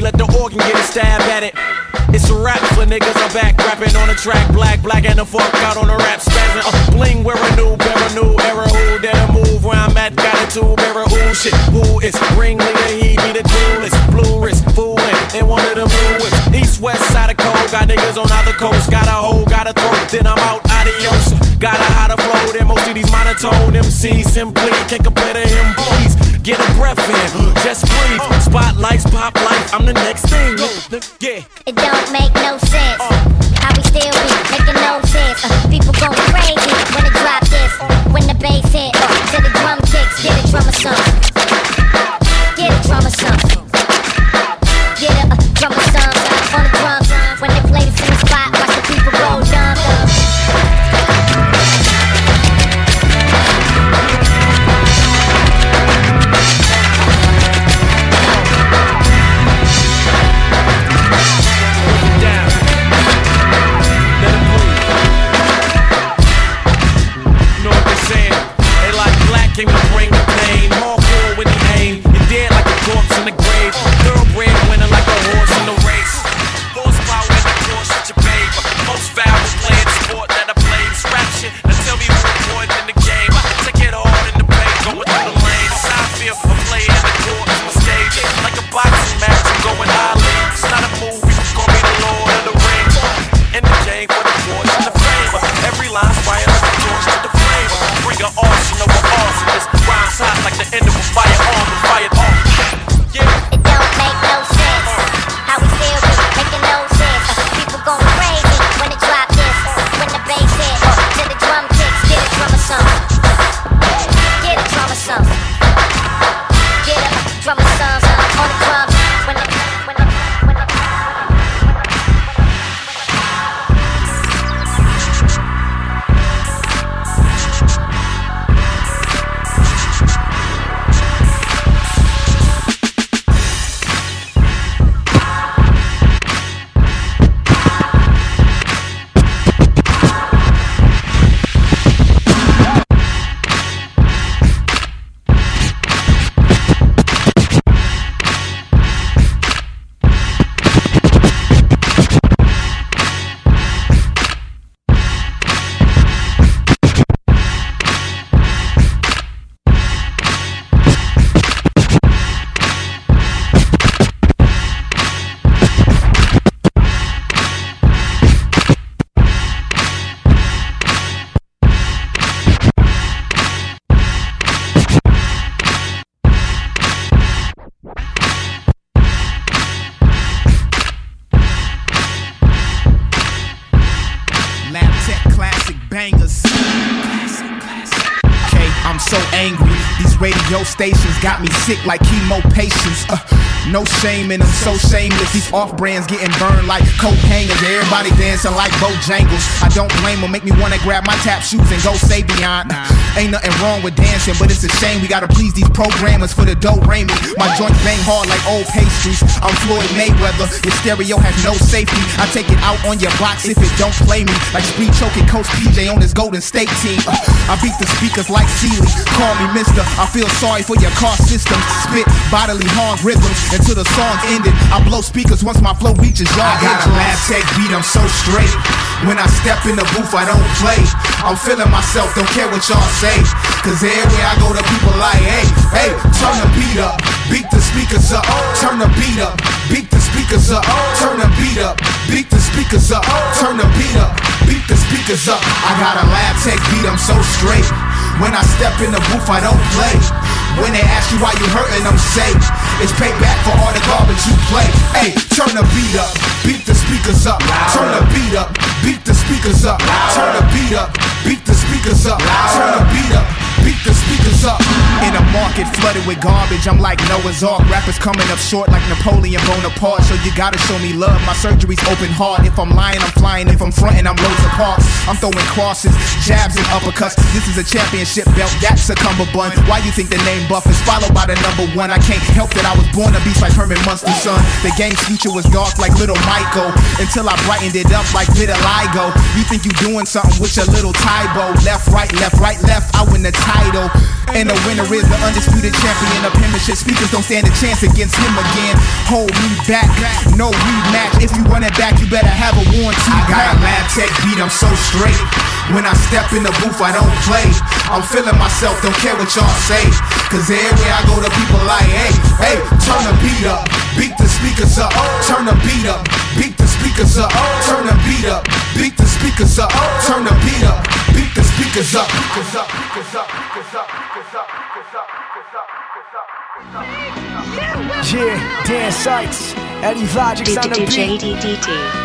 me, let the organ get a stab at it. It's a rap for niggas, I'm back rapping on the track. Black and the fuck out on the rap spazzing. Bling, wear a new era. Who did a move where I'm at? Got a tube era. Ooh shit, who is ringleader? He be the coolest. Blue wrist, fooling in one of them blue whips. East, west side of cold, got niggas on either coast. Got a hole, got a throat, then I'm out, adios. Got a hotter flow than most of these monotone MCs. Simply can't compare to him, please. Get a breath in, just breathe. Spotlights, pop life, I'm the next thing. Yeah. It don't make no sense. How we still be making no sense. People going crazy when it drop this. When the bass hit, to the drum kicks, get a drummer some. Get a drummer some. Get a drummer some on the drums. When they play this in the spot, watch the people go dumb. Can we bring the pain? Hardcore when he aim. You're dead like a corpse in the grave. Thoroughbred winner like a horse in the race. Horsepower in the course with your babe. Most valuable player the sport that I play. This rap shit. Now tell me who's important in the game. I take it hard in the paint, going through the lane. It's how I feel a player in the court on the stage. Like a boxing match, I'm going Ali. It's not a movie, call me the Lord of the Rings. In the game for the force and the fame. Every line's fire like a torch to the flame. Bring an arsenal of awesomeness. Rhymes hot like the end of a firearm and fired off. Yeah. It don't make no sense. How we still be making no sense. People going crazy when it drop this. When the bass hit, to the drum kicks, get a drummer some. Get a drummer some. Get a drummer some on the drums. When the radio stations got me sick like chemo patients. No shame in them, so shameless. These off-brands getting burned like coat hangers. Everybody dancing like Bojangles. I don't blame them, make me wanna grab my tap shoes and go say beyond. Ain't nothing wrong with dancing, but it's a shame we gotta please these programmers for the dough rain me. My joints bang hard like old pastries. I'm Floyd Mayweather, your stereo has no safety. I take it out on your box if it don't play me. Like speed choking Coach PJ on his Golden State team. I beat the speakers like Sealy. Call me mister, I feel sorry for your car system. Spit bodily harm rhythms until the song's ended. I blow speakers once my flow reaches y'all. I got a lab tech beat, I'm so straight. When I step in the booth, I don't play. I'm feeling myself, don't care what y'all say. Cause everywhere I go, the people like, hey, hey, turn the beat up, beat the speakers up, turn the beat up, beat the speakers up, turn the beat up, beat the speakers up, turn the beat up, beat the speakers up. I got a lab tech beat, I'm so straight. When I step in the booth, I don't play. When they ask you why you hurting, I'm safe. It's payback for all the garbage you play. Hey, turn the beat up, beat the speakers up, turn the beat up, beat the speakers up, turn the beat up, beat the speakers up, turn the beat up, beat the speakers up. In a market flooded with garbage, I'm like Noah's Ark. Rappers coming up short like Napoleon Bonaparte. So you gotta show me love, my surgery's open heart. If I'm lying, I'm flying. If I'm fronting, I'm loads of parts. I'm throwing crosses, jabs and uppercuts. This is a championship belt, that's a cummerbund. Why you think the name Buff is followed by the number one? I can't help that I was born a beast like Herman Munster's son. The game's future was dark like Little Michael, until I brightened it up like vitiligo. You think you doing something with your little Tybo. Left, right, left, right, left, I win the title. And the winner is the undisputed champion of penmanship. Speakers don't stand a chance against him again. Hold me back, no rematch. If you run it back, you better have a warranty. I got a lab tech beat, I'm so straight. When I step in the booth, I don't play. I'm feeling myself, don't care what y'all say. Cause everywhere I go, the people like, hey, hey, turn the beat up, beat the speakers up, turn the beat up, beat the speakers up, turn the beat up, beat the speakers up, turn the beat up, beat the speakers up, speakers up, speakers up, speakers up, speakers up, speakers up, speakers up, speakers up. Yeah, Dan Sykes, Eddie Logic's on the beat. DJ DT.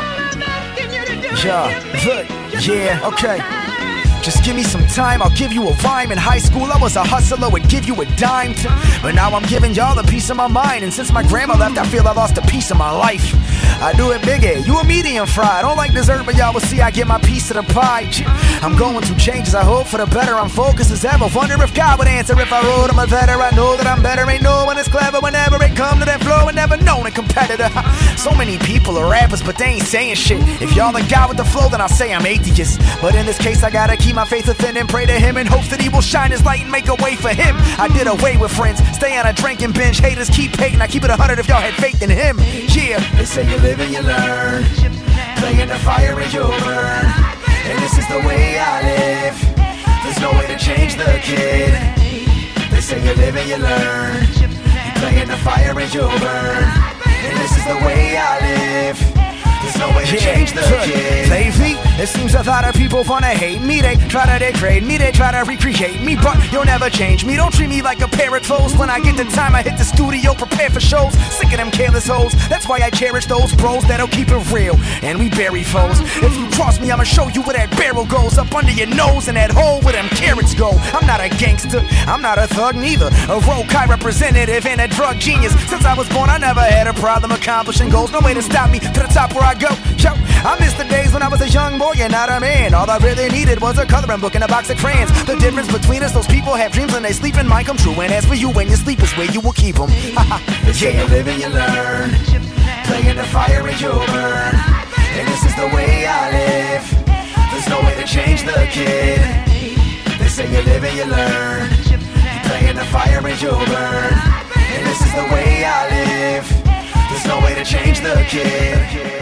Yeah, okay. Just give me some time, I'll give you a rhyme. In high school I was a hustler, would give you a dime but now I'm giving y'all a piece of my mind. And since my grandma left, I feel I lost a piece of my life. I do it bigger, you a medium fry. I don't like dessert, but y'all will see I get my piece of the pie. I'm going through changes, I hope for the better. I'm focused as ever, wonder if God would answer if I wrote him a letter. I know that I'm better, ain't no one as clever. Whenever it come to that flow, I never known a competitor. So many people are rappers, but they ain't saying shit. If y'all the guy with the flow, then I'll say I'm atheist. But in this case, I gotta keep my faith within and pray to him in hopes that he will shine his light and make a way for him. I did away with friends, stay on a drinking binge. Haters keep hating, I keep it 100 if y'all had faith in him. Yeah, they say you live and you learn, playing the fire and you'll burn. And this is the way I live, there's no way to change the kid. They say you live and you learn, you playing the fire and you'll burn. And this is the way I live, there's no way to change the kid. Lately, it seems a lot of people wanna hate me. They try to degrade me, they try to recreate me. But you'll never change me, don't treat me like a pair of clothes. When I get the time, I hit the studio, prepare for shows. Sick of them careless hoes, that's why I cherish those bros that'll keep it real. And we bury foes. If you cross me, I'ma show you where that barrel goes. Up under your nose and that hole where them carrots go. I'm not a gangster, I'm not a thug neither. A Rokai representative and a drug genius. Since I was born, I never had a problem accomplishing goals. No way to stop me, to the top where I go. Yo, I miss the days when I was a young boy and not a man. All I really needed was a coloring book and a box of crayons. The difference between us, those people have dreams and they sleep and mine come true. And as for you, when you sleep is where you will keep them. They say you live and you learn, playing the fire and you'll burn. And this is the way I live, there's no way to change the kid. They say you live and you learn, you playing the fire and you'll burn. And this is the way I live, there's no way to change the kid.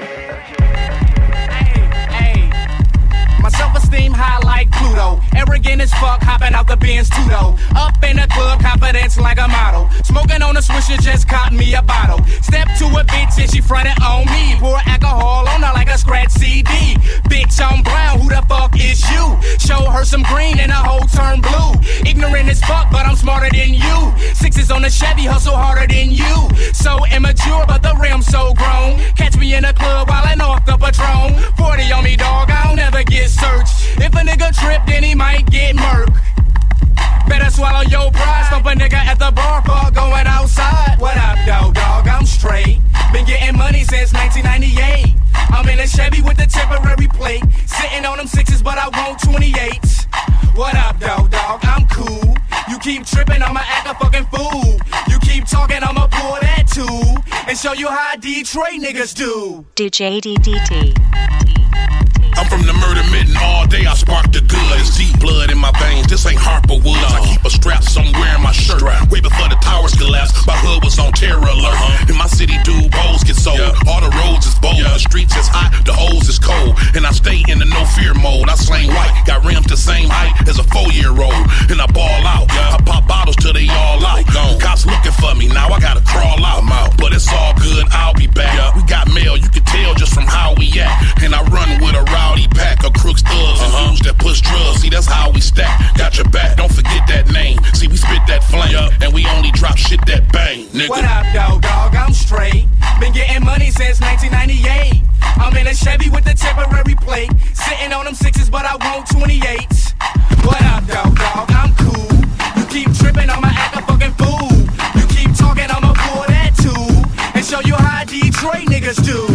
My self-esteem high like Pluto. Arrogant as fuck, hopping out the Benz two-door. Up in the club, confidence like a model. Smoking on a swisher, just caught me a bottle. Step to a bitch and she fronted on me. Pour alcohol on her like a scratch CD. Bitch, I'm brown, who the fuck is you? Show her some green and the whole turn blue. Ignorant as fuck, but I'm smarter than you. Sixes on the Chevy, hustle harder than you. So immature, but the rim so grown. Catch me in a club while I'm off the Patron. 40 on me, dog, I don't ever get searched. If a nigga trip, then he might get murked. Better swallow your pride. Stump a nigga at the bar for going outside. What up, dog? I'm straight. Been getting money since 1998. I'm in a Chevy with a temporary plate. Sitting on them sixes, but I want 28s. What up, dog? I'm cool. You keep tripping, I'ma act a fucking fool. You keep talking, I'ma pull that too and show you how Detroit niggas do. DJ DT. I'm from the murder mitten all day, I spark the goods. Deep blood in my veins, this ain't Harper Woods. I keep a strap somewhere in my shirt. Way before the towers collapsed, my hood was on terror alert. In my city, dude, bowls get sold. All the roads is bold, the streets is hot, the hose is cold. And I stay in the no fear mode. I slang white, got rims the same height as a 4-year-old. And I ball out, I pop bottles till they all out. The cops looking for me, now I gotta crawl out. But it's all good, I'll be back. We got mail, you can tell just from how we act. And I run with a rowdy pack of crooks, thugs, and dudes that push drugs. See, that's how we stack. Got your back, don't forget that name. See, we spit that flame, and we only drop shit that bang, nigga. What up, dog? I'm straight. Been getting money since 1998. I'm in a Chevy with a temporary plate. Sitting on them sixes, but I want 28s. What up, dog? I'm cool. You keep tripping, I'ma act a fucking fool. You keep talking, I'ma pull that too and show you how Detroit niggas do.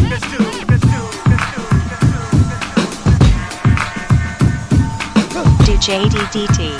DJ DT.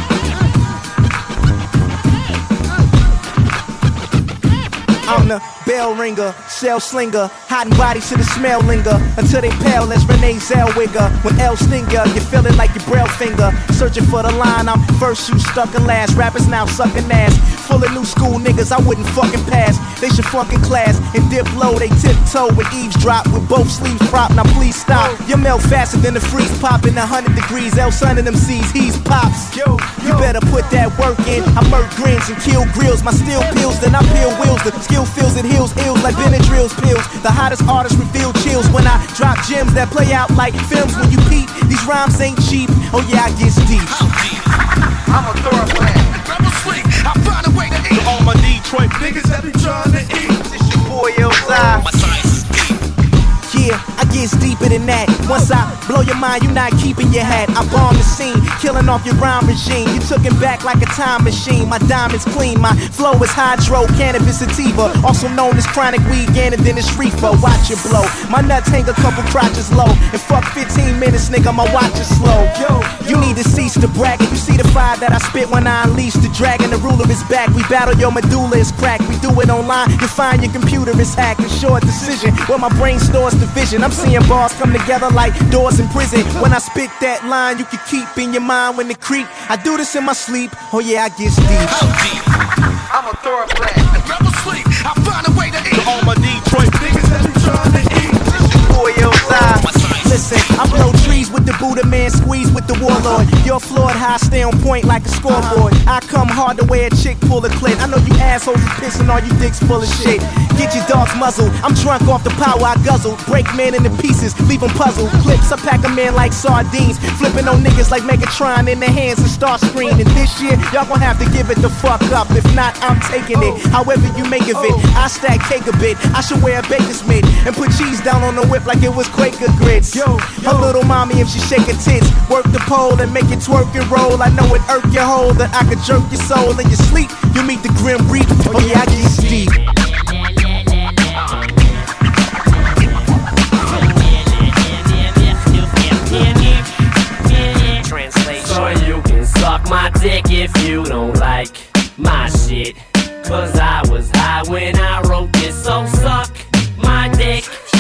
I'm the bell ringer, cell slinger, hot and bodies to the smell linger until they pale as Renee Zellweger. When L Stinger, you feel it like your braille finger. Searching for the line, I'm first, you stuck in last. Rappers now sucking ass, full of new school niggas I wouldn't fucking pass. They should fucking class and dip low. They tiptoe with eavesdrop with both sleeves propped. Now please stop. You melt faster than the freeze pop in 100 degrees. L son of them C's, he's pops. You better put that work in. I murk grins and kill grills. My steel pills, then I peel wheels. The skill feels it heals ills like Benadryl's pills. The hottest artists reveal chills when I drop gems that play out like films. When you peep, these rhymes ain't cheap. Oh yeah, I get deep. I'm a thoroughbred. Never sleep. I find a way to eat. All my Detroit niggas that be trying to eat. It's your boy L-Side. My science is deep. Yeah, I get deeper than that. Once I blow your mind, you not keeping your hat. I bomb the scene, killing off your rhyme regime. You took him back like a time machine. My diamonds clean, my flow is hydro, cannabis sativa, also known as chronic weed, and then it's reefer. Watch it blow. My nuts hang a couple crotches low. And fuck 15 minutes, nigga, my watch is slow. You need to cease the bragging. You see the fire that I spit when I unleash the dragon. The ruler is back. We battle, your medulla is cracked. We do it online. You find your computer is hacked. A short decision where my brain stores the vision. I'm seeing bars come together like doors in prison. When I spit that line, you can keep in your mind when it creep. I do this in my sleep. Oh yeah, I get deep. I'm a thoroughbred. Never sleep. I find a way to eat. All my Detroit niggas that be trying to eat. Boy, listen, I blow trees with the Buddha man, squeeze with the warlord. You're floored high, stay on point like a scoreboard. I come hard the way a chick pull a clit. I know you assholes are pissing, all you dicks full of shit. Get your dogs muzzled, I'm drunk off the power I guzzle. Break men into pieces, leave them puzzled. Clips, I pack them in like sardines. Flipping on niggas like Megatron in their hands and start screaming. This year, y'all gon' have to give it the fuck up. If not, I'm taking it, however you make of it. I stack cake a bit, I should wear a baker's mitt and put cheese down on the whip like it was Quaker grits. Her little mommy, if she shake her tits, work the pole and make it twerk and roll. I know it irk your hole, that I could jerk your soul. In your sleep, you meet the grim reap. Oh yeah, I get deep. So you can suck my dick if you don't like my shit. Cause I was high when I wrote this, so suck my dick.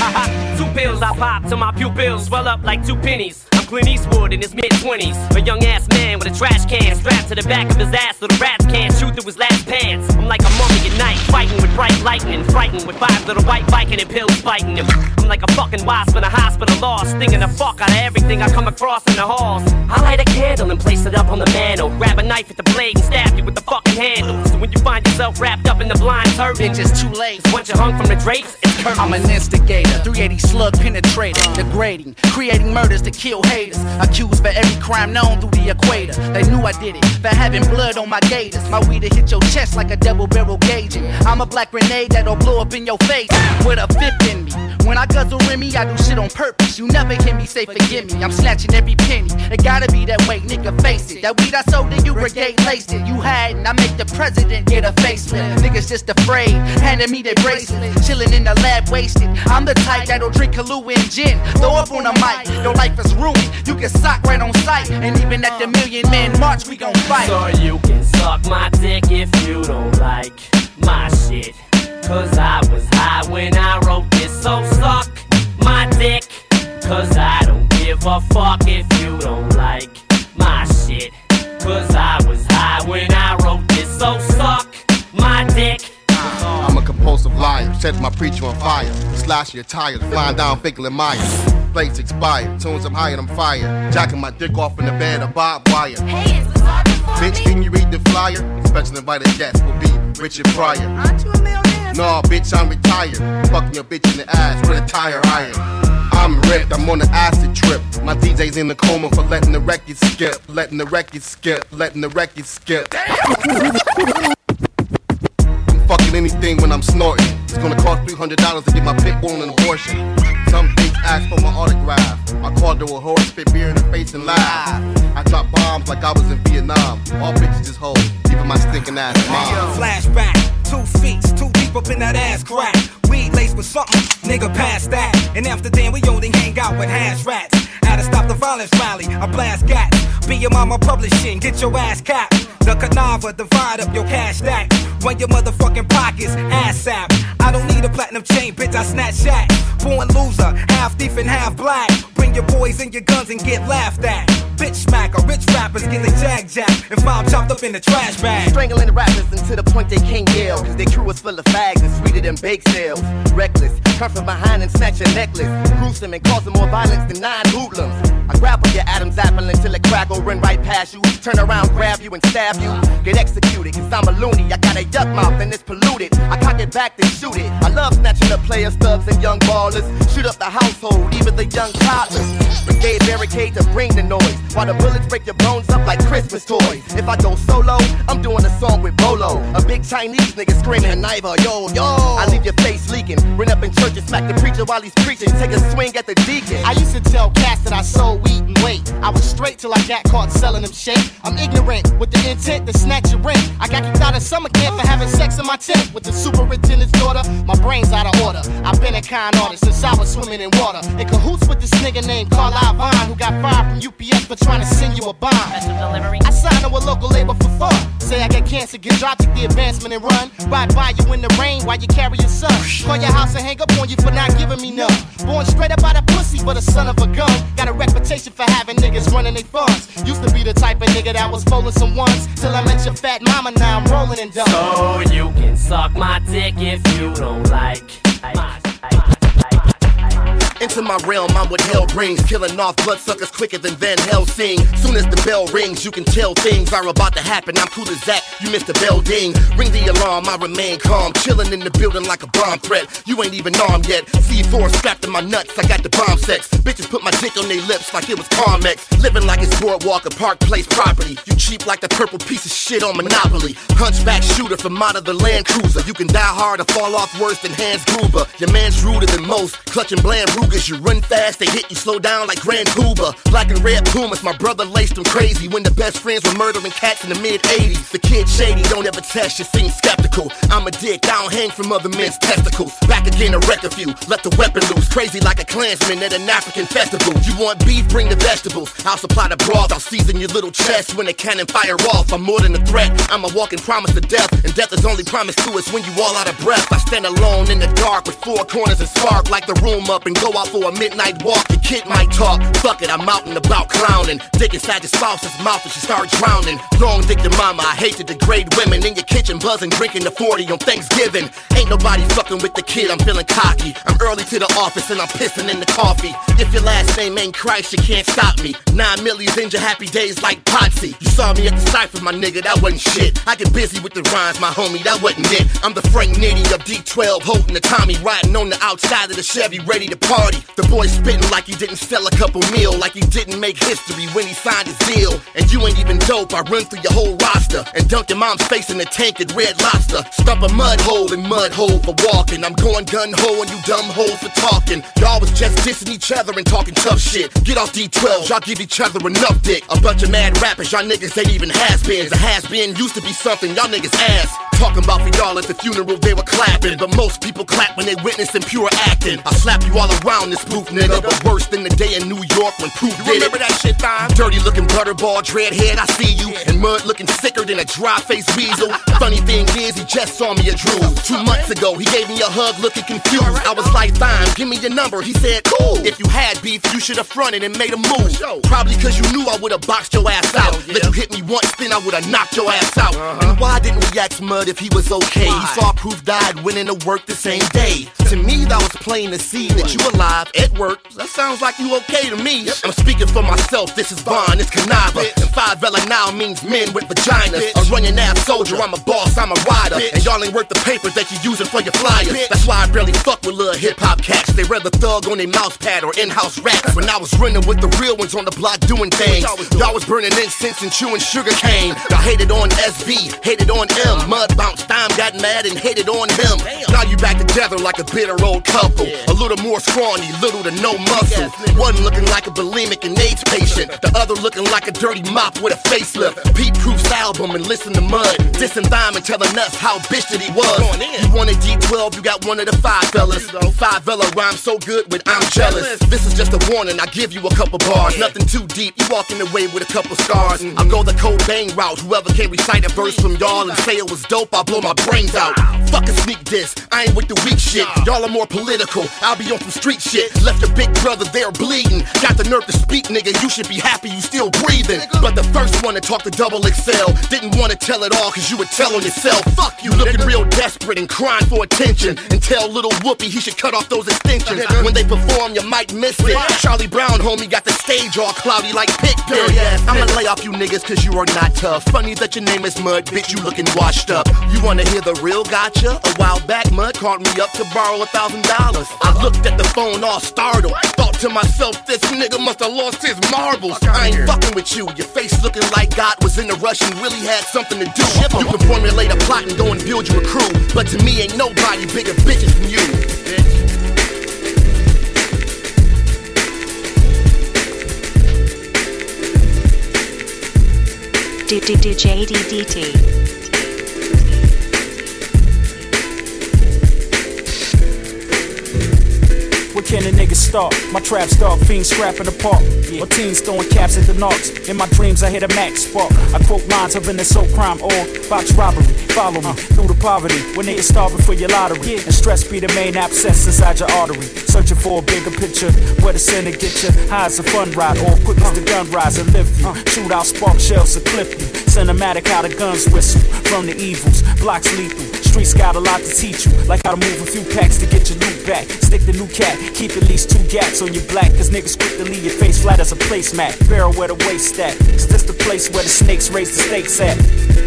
2 pills I pop till my pupils swell up like 2 pennies. I'm Clint Eastwood in his mid-20s, a young ass man with a trash can strapped to the back of his ass so the rats can't shoot through his last pants. I'm like a mummy at night, fighting with bright lightning, frightened with 5 little white Viking and pills biting him. I'm like a fucking wasp in a hospital lost, stinging the fuck out of everything I come across in the halls. I light a candle and place it up on the mantle, grab a knife at the blade and stab you with the fucking handle. So when you find yourself wrapped up in the blind turban, it's just too late. Once you're hung from the drapes, it's curtains. I'm an instigator, 380 slug penetrator, degrading, creating murders to kill haters. Accused for every crime known through the equator. They knew I did it for having blood on my gators. My weed'll hit your chest like a double barrel gauging. I'm a black grenade that'll blow up in your face with a 5th in me. When I guzzle Remy, I do shit on purpose. You never hear me say forgive me. I'm snatching every penny. It gotta be that way, nigga, face it. That weed I sold to you, brigade laced it. You had, and I make the president get a facelift. Niggas just afraid, handing me their bracelet. Chilling in the lab, wasted. I'm the type that'll drink Kahlua and gin. Throw up on a mic, your life is ruined. You can sock right on sight. And even at the Million Man March, we gon' fight. So you can suck my dick if you don't like my shit. Cause I was high when I wrote this, so suck my dick. Cause I don't give a fuck if you don't like my shit. Cause I was high when I wrote this, so suck my dick. I'm a compulsive liar, set my preacher on fire. Slash your tires, flying down Fickle and Myers. Plates expired, tunes I'm higher than fire. Jacking my dick off in the bed of barbed wire. Hey, is this hard for Bitch, can you read the flyer? Special invited guests will be Richard Pryor. Aren't you a millionaire? No, bitch, I'm retired. Fucking your bitch in the ass with a tire iron. I'm ripped, I'm on an acid trip. My DJ's in the coma for letting the record skip. Letting the record skip, letting the record skip. I'm fucking anything when I'm snorting. It's gonna cost $300 to get my pit bull an abortion. Some bitch asked for my autograph. I called her a whore, spit beer in her face and laugh. I dropped bombs like I was in Vietnam. All bitches just hoes. keeping my stinking ass mom. Flashback, 2 feet, too deep up in that ass crack. Weed laced with something, nigga past that. And after then we only hang out with hash rats. Had to stop the violence rally, I blast gats. Be your mama publishing, get your ass capped. The Canava, divide up your cash stack. Run your motherfucking pockets, ass sap. I don't need a platinum chain, bitch, I snatch that. Born loser, half thief and half black. Bring your boys and your guns and get laughed at. Bitch smacker, rich rappers get the jag and found chopped up in the trash bag. Strangling the rappers until the point they can't yell, cause their crew was full of fags and sweeter than bake sales. Reckless, come from behind and snatch your necklace. Gruesome and causing more violence than 9 hoodlums. I grapple your Adam's apple until it crackle, run right past you. Turn around, grab you and stab you. Get executed, cause I'm a loony. I got a yuck mouth and it's polluted. I cock it back then shoot it. I love snatching up players, thugs and young ballers. Shoot up the household, even the young toddlers. Brigade barricade to bring the noise, while the bullets break your bones up like Christmas toys. If I go solo, I'm doing a song with Bolo. A big Chinese nigga screaming, Haniva, yo, yo. I leave your face leaking. Run up in church and smack the preacher while he's preaching. Take a swing at the deacon. I used to tell cats that I sold weed and weight. I was straight till I got caught selling them shit. I'm ignorant with the intent to snatch your rent. I got kicked out of summer camp for having sex in my tent with the superintendent's daughter. My brain's out of order. I've been a con artist since I was swimming in water. In cahoots with this nigga named Carlisle Vine, who got fired from UPS for trying to send you a bomb. I signed to a local label for fun. Say I got cancer, get dropped, take the advancement and run. Ride by you in the rain while you carry your son. Call your house and hang up on you for not giving me none. Born straight up out of pussy, but a son of a gun. Got a reputation for having niggas running their funds. Used to be the type of nigga that was folding some ones. Till I met your fat mama, now I'm rolling and done. So you can suck my dick if you don't like. Into my realm, I'm what hell brings. Killing off bloodsuckers quicker than Van Helsing. Soon as the bell rings, you can tell things are about to happen. I'm cool as that, you missed the bell ding. Ring the alarm, I remain calm. Chilling in the building like a bomb threat. You ain't even armed yet. C4 strapped to my nuts, I got the bomb sex. Bitches put my dick on their lips like it was Carmex. Living like it's Boardwalk or Park Place property. You cheap like the purple piece of shit on Monopoly. Hunchback shooter from out of the Land Cruiser. You can die hard or fall off worse than Hans Gruber. Your man's ruder than most, clutching bland Rugers. You run fast, they hit you, slow down like Grand Puba. Black and red Pumas, my brother laced them crazy when the best friends were murdering cats in the mid-80s. The kid shady, don't ever test, you seem skeptical. I'm a dick, I don't hang from other men's testicles. Back again to wreck a few, let the weapon loose. Crazy like a Klansman at an African festival. You want beef, bring the vegetables. I'll supply the broth, I'll season your little chest when the cannon fire off. I'm more than a threat, I'm a walking promise to death. And death is only promised to us when you all out of breath. I stand alone in the dark with 4 corners and spark. Light the room up and go out for a midnight walk. Your kid might talk, fuck it, I'm out and about clowning. Dick inside your spouse's mouth and she start drowning. Wrong dick to mama, I hate to degrade women. In your kitchen buzzing, drinking the 40 on Thanksgiving. Ain't nobody fucking with the kid, I'm feeling cocky. I'm early to the office and I'm pissing in the coffee. If your last name ain't Christ, you can't stop me. 9 millies in your happy days like Potsy. You saw me at the cypher, my nigga, that wasn't shit. I get busy with the rhymes, my homie, that wasn't it. I'm the Frank Nitty of D12, holding the Tommy, riding on the outside of the Chevy, ready to party. The boy spitting like he didn't sell a couple mil, like he didn't make history when he signed his deal. And you ain't even dope, I run through your whole roster and dunk your mom's face in the tank at Red Lobster. Stump a mud hole and mud hole for walking. I'm going gun ho and you dumb hoes for talking. Y'all was just dissing each other and talking tough shit. Get off D12, y'all give each other enough dick. A bunch of mad rappers, y'all niggas ain't even has-beens. A has-been used to be something y'all niggas ass. Talking about for y'all at the funeral they were clapping, but most people clap when they witnessing pure acting. I slap you all around this proof, nigga, but worse than the day in New York when Proof did it. Remember that shit time? Dirty looking butterball, dreadhead, I see you. And mud looking sicker than a dry-faced weasel. Funny thing is, he just saw me at Drew's 2 months ago, he gave me a hug looking confused. I was like, fine, give me your number. He said, cool. If you had beef, you should have fronted and made a move. Probably cause you knew I would've boxed your ass out. Let you hit me once, then I would've knocked your ass out. And why didn't we ask Mud if he was okay? He saw Proof died, went into work the same day. To me, that was plain to see that you alive at work. That sounds like you okay to me. I'm speaking for myself, this is Vaughn, it's Canava. And 5 now means men with vaginas. A running ass soldier, I'm a boss, I'm a rider. And y'all ain't worth the paper that you using for your flyers. That's why I barely fuck with little hip-hop cats. They rather thug on their mouse pad or in-house raps. When I was running with the real ones on the block doing things, y'all was burning incense and chewing sugar cane. Y'all hated on SB, hated on M. Mud bounced, time got mad and hated on him. Now you back together like a bitter old couple. A little more scrawny, little to no muscle. One looking like a bulimic and AIDS patient, the other looking like a dirty mop with a facelift. Pete Proof's album and listen to Mud, dissing Diamond, telling us how bitch that he was. You wanted G12, you got one of the 5 fellas. 5 Vella rhymes so good with I'm jealous. This is just a warning, I give you a couple bars. Nothing too deep, you walking away with a couple scars. I'll go the Cobain route, whoever can recite a verse from y'all and say it was dope, I'll blow my brains out. Fuck a sneak diss, I ain't with the weak shit. Y'all are more political, I'll be on some street shit. Left your big brother there bleeding. Got the nerve to speak, nigga, you should be happy you still breathing. But the first one to talk to Double XL didn't want to tell it all cause you would tell on yourself. Fuck you, looking real desperate and crying for attention. And tell little Whoopi he should cut off those extensions. When they perform you might miss it. Charlie Brown homie got the stage all cloudy like Pittsburgh. I'ma lay off you niggas cause you are not tough. Funny that your name is Mud, bitch you looking washed up. You wanna hear the real gotcha? A while back Mud called me up to borrow $1,000. I looked at the phone all startled. Thought to myself, this nigga must have lost his marbles. I ain't fucking with you. Your face looking like God was in a rush and really had something to do. You can formulate a plot and go and build you a crew, but to me ain't nobody bigger bitches than you. DJ DDT. Where can a nigga start? My trap star fiends scrapping the park. My teens throwing caps at the knocks. In my dreams I hit a max spark. I quote lines of an assault crime or box robbery. Follow me through the poverty when niggas starving for your lottery. And stress be the main abscess inside your artery. Searching for a bigger picture where the center get you. High as a fun ride or quick as the gun rise and lift you. Shoot out spark shells to clip you. Cinematic how the guns whistle from the evils. Blocks lethal. Streets got a lot to teach you. Like how to move a few packs to get your loot back. Stick the new cat. Keep at least 2 gaps on your black, cause niggas quick to leave your face flat as a placemat. Barrel where the waist at. It's just the place where the snakes raise the stakes at.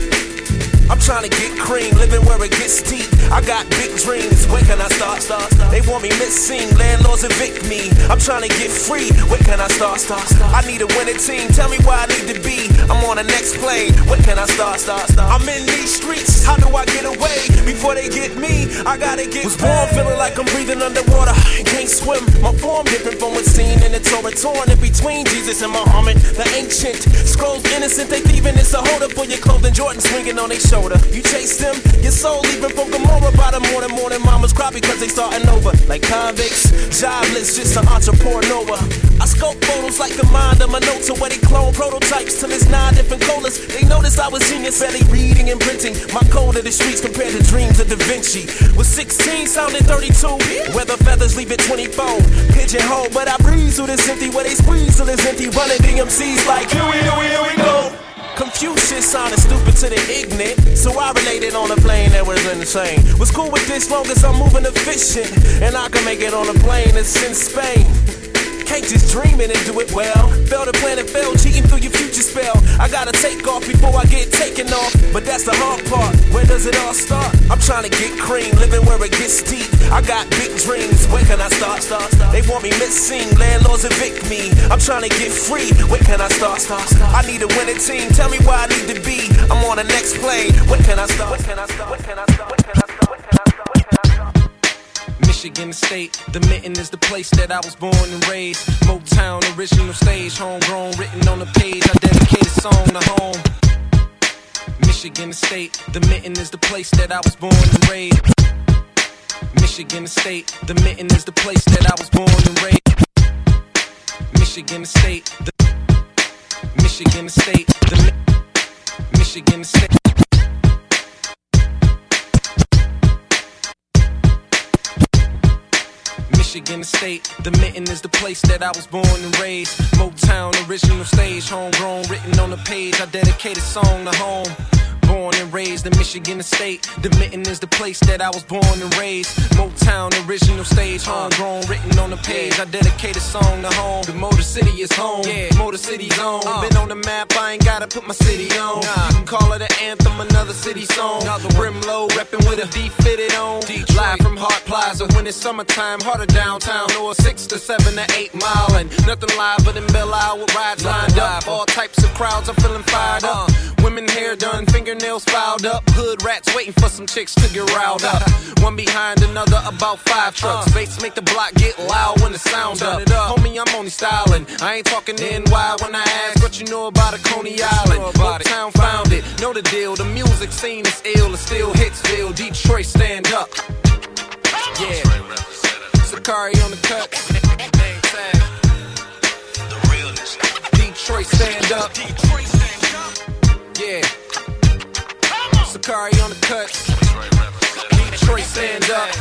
I'm trying to get cream, living where it gets deep. I got big dreams, where can I start? They want me missing, landlords evict me. I'm trying to get free, where can I start? I need a winning team, tell me where I need to be. I'm on the next plane, where can I start? I'm in these streets, how do I get away? Before they get me, I gotta get Was born feeling like I'm breathing underwater, can't swim. My form different from what's seen in the Torah. Torn in between Jesus and Muhammad. The ancient scrolls innocent, they thieving. It's a holder for your clothing, Jordan swinging on their shoulder. You chase them, your soul leaving from Gomorrah by the morning. Mamas cry because they starting over. Like convicts, jobless, just an entrepreneur. I scope photos like the mind of my notes, where they clone prototypes till it's 9 different colors. They noticed I was genius, barely reading and printing. My code of the streets compared to dreams of Da Vinci. Was 16, sounded 32. Weather feathers leave it 24. Pigeonhole, but I breeze through this empty. Where they squeeze till it's empty. Running DMCs like here we go. Confucius sounded stupid to the ignorant, so I related on a plane that was insane. Was cool with this long as I'm moving efficient, and I can make it on a plane that's in Spain. Can't just dream it and do it well. Fail to plan and fail, cheating through your future spell. I gotta take off before I get taken off, but that's the hard part. Where does it all start? I'm trying to get cream, living where it gets deep. I got big dreams, where can I start? They want me missing, landlords evict me. I'm trying to get free, where can I start? I need a winning team, tell me where I need to be. I'm on the next plane, where can I start? Michigan State, the mitten is the place that I was born and raised. Motown, original stage, homegrown, written on the page. I dedicate a song to home. Michigan State, the mitten is the place that I was born and raised. Michigan State, the mitten is the place that I was born and raised. Michigan State, the Michigan State, the Michigan State. Michigan State, the mitten is the place that I was born and raised. Motown, original stage, homegrown, written on the page. I dedicate a song to home. Born and raised in Michigan State, the mitten is the place that I was born and raised. Motown, original stage, homegrown, written on the page. I dedicate a song to home. The Motor City is home, Motor City's on. Been on the map, I ain't gotta put my city on. You can call it an anthem, another city song. Brim low, reppin' with a D fitted on. Live from Hart Plaza, when it's summertime, harder downtown, or 6 to 7 to 8 mile. And nothing live but in Belle Isle with rides lined up. All types of crowds, I'm feeling fired up. women hair done, fingernails filed up. Hood rats waiting for some chicks to get riled up. One behind another, about 5 trucks. Bass make the block get loud when the sound up. Homie, I'm only styling. I ain't talking NY when I ask what you know about a Coney Island. Motown found it, know the deal. The music scene is ill, it still Hitsville. Detroit, stand up. Yeah, Sakari on the cut. Detroit, stand up. Yeah, Sakari on the cut. Detroit, stand up.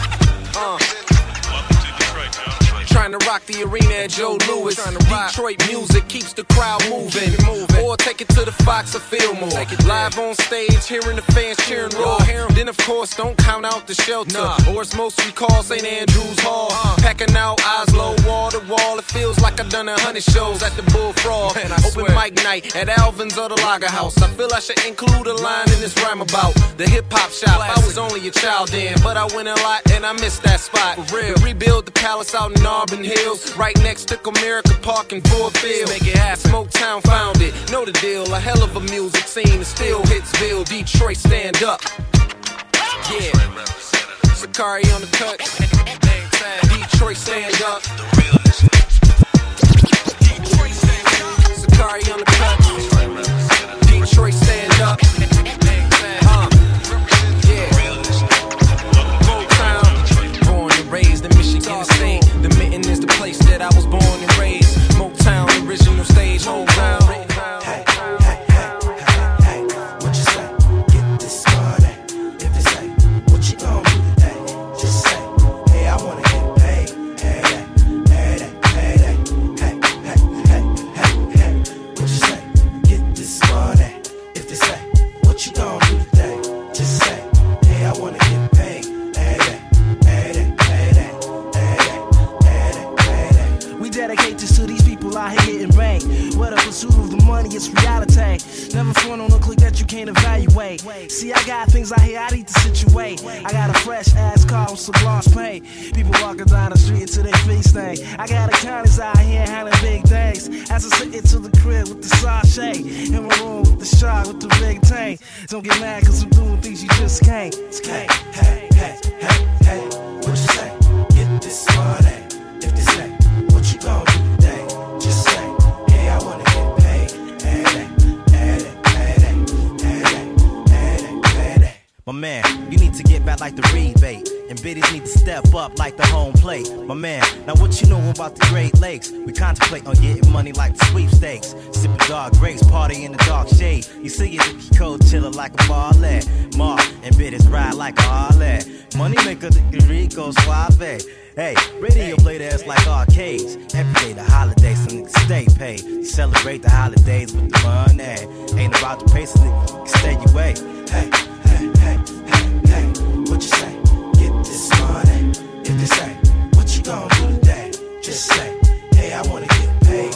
Trying to rock the arena at Joe Louis. Detroit music keeps the crowd moving. Or take it to the Fox or Fillmore. Live on stage, hearing the fans cheering raw. Then of course, don't count out the shelter. Or as most we call St. Andrews Hall. Packing out Oslo, wall to wall. It feels like I've done 100 shows at the Bullfrog. Open mic night at Alvin's or the Lager House. I feel I should include a line in this rhyme about the hip hop shop. I was only a child then, but I went a lot and I missed that spot. For real, rebuild the palace out in Auburn Hills, right next to Comerica Park and Ford Field. Make it happen. Smoketown found it, know the deal. A hell of a music scene, still Hitsville. Detroit, stand up. Yeah, Sakari on the cut. Detroit, stand up. Sakari on the cut. Detroit, stand up. Yeah, Motown, born and raised in Michigan State. The Mitten is the place that I was born and raised. Motown, original stage, hometown. Hey, what you say? Get this started. If they say, what you gon' do today? Just say, hey, I wanna get paid. Hey, what you say? Get this started. If they say, what you gon' do today? Just say, hey, I wanna get paid. We dedicate this to these people out here getting ranked. Where the pursuit of the money is reality. Never front on a click that you can't evaluate. See, I got things out here I need to situate. I got a fresh ass car with some gloss paint. People walking down the street to their face thing. I got accountants out here handling big things. As I sit into the crib with the sachet. In my room with the shark with the big tank. Don't get mad cause I'm doing things you just can't. Hey, what you say? Get this money. If they say, what you gon' do today? Just say, hey, I wanna get paid. My man, you need to get back like the rebate. And biddies need to step up like the home plate. My man, now what you know about the Great Lakes? We contemplate on getting money like the sweepstakes. Sipping dark grapes, party in the dark shade. You see it if you cold chillin' like a ballet. Mark and biddies ride like a Harley. Money maker, the Rico Suave. Hey, radio play that's like arcades. Every day the holidays, some niggas stay paid. Celebrate the holidays with the money. Ain't about the pace, niggas stay your way. Hey, what you say? Get this money. If they say, what you gon' do today? Just say, hey, I wanna get paid.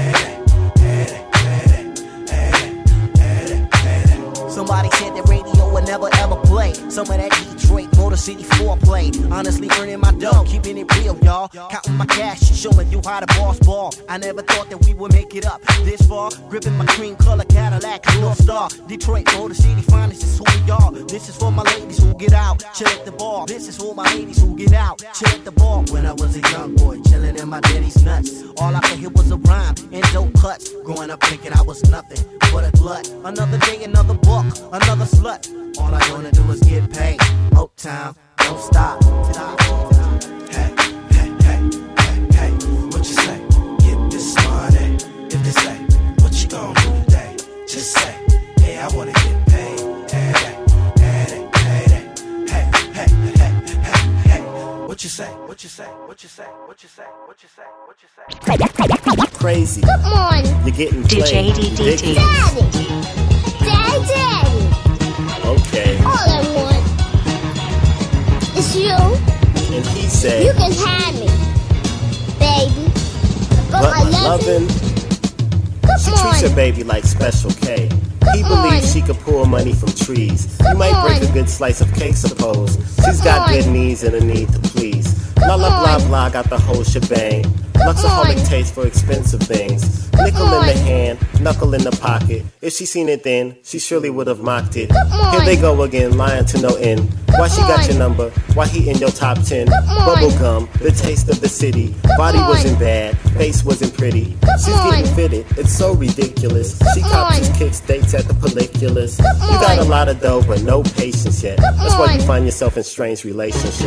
Somebody said the radio would never ever play some of that Detroit Motor City foreplay. Honestly earning my dough, keeping it real, y'all. Counting my cash and showing you how the boss ball. I never thought that we would make it up this far. Gripping my cream color Cadillac, North Star. Detroit Motor City finest is who we are. This is for my ladies who get out, chill at the bar. This is for my ladies who get out, chill at the bar. When I was a young boy, chilling in my daddy's nuts. All I could hear was a rhyme and dope cuts. Growing up thinking I was nothing but a glut. Another day, another book, another slut. All I wanna do is get paid. Motown, don't stop. Hey, what you say? Get this money. If they say, what you gon' do today? Just say, hey, I wanna get paid. What you say? What you say? What you say? What you say? What you say? What you say? Crazy. Good morning. You're getting DJ played. DT. Daddy. Okay. All I want is you. And he said, you can have me, baby. But my lovin'. She treats her baby like Special K. He believes she could pull money from trees. You might break a good slice of cake, suppose. She's got good knees and a need to please. La la blah blah, got the whole shebang. Luxaholic taste for expensive things. Nickel in the hand, knuckle in the pocket. If she seen it then, she surely would have mocked it. Here they go again, lying to no end. Why she got your number? Why he in your top 10? Bubblegum, the taste of the city. Body wasn't bad, face wasn't pretty. She's getting fitted, it's so ridiculous. She cops his kicks, dates at the pelliculas. You got a lot of dough, but no patience yet. That's why you find yourself in strange relationships.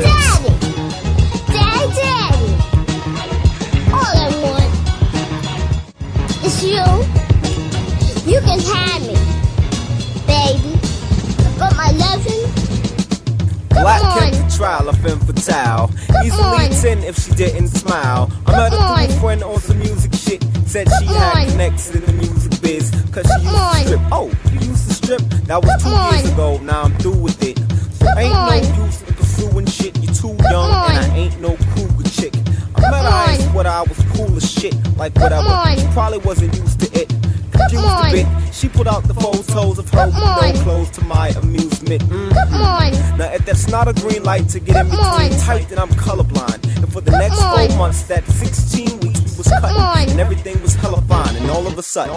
Daddy! All I want is you. You can have me, baby. But my loving. Black kept the trial of femme fatale. Easily 10 if she didn't smile. I met a cool friend on some music shit. Said she had connects in the music biz. Cause she used to strip. Oh, you used to strip? That was 2 years ago, now I'm through with it. So ain't no use in pursuing shit. You're too young and I ain't no cougar chick. I met her ice what I was cool as shit. Like whatever, she probably wasn't used to it. Confused a bit, she put out the photos of her with no clothes to my amusement. Now if that's not a green light to get in between tight, then I'm colorblind. And for the next 4 months, that 16 weeks we was cutting, and everything was hella fine. And all of a sudden,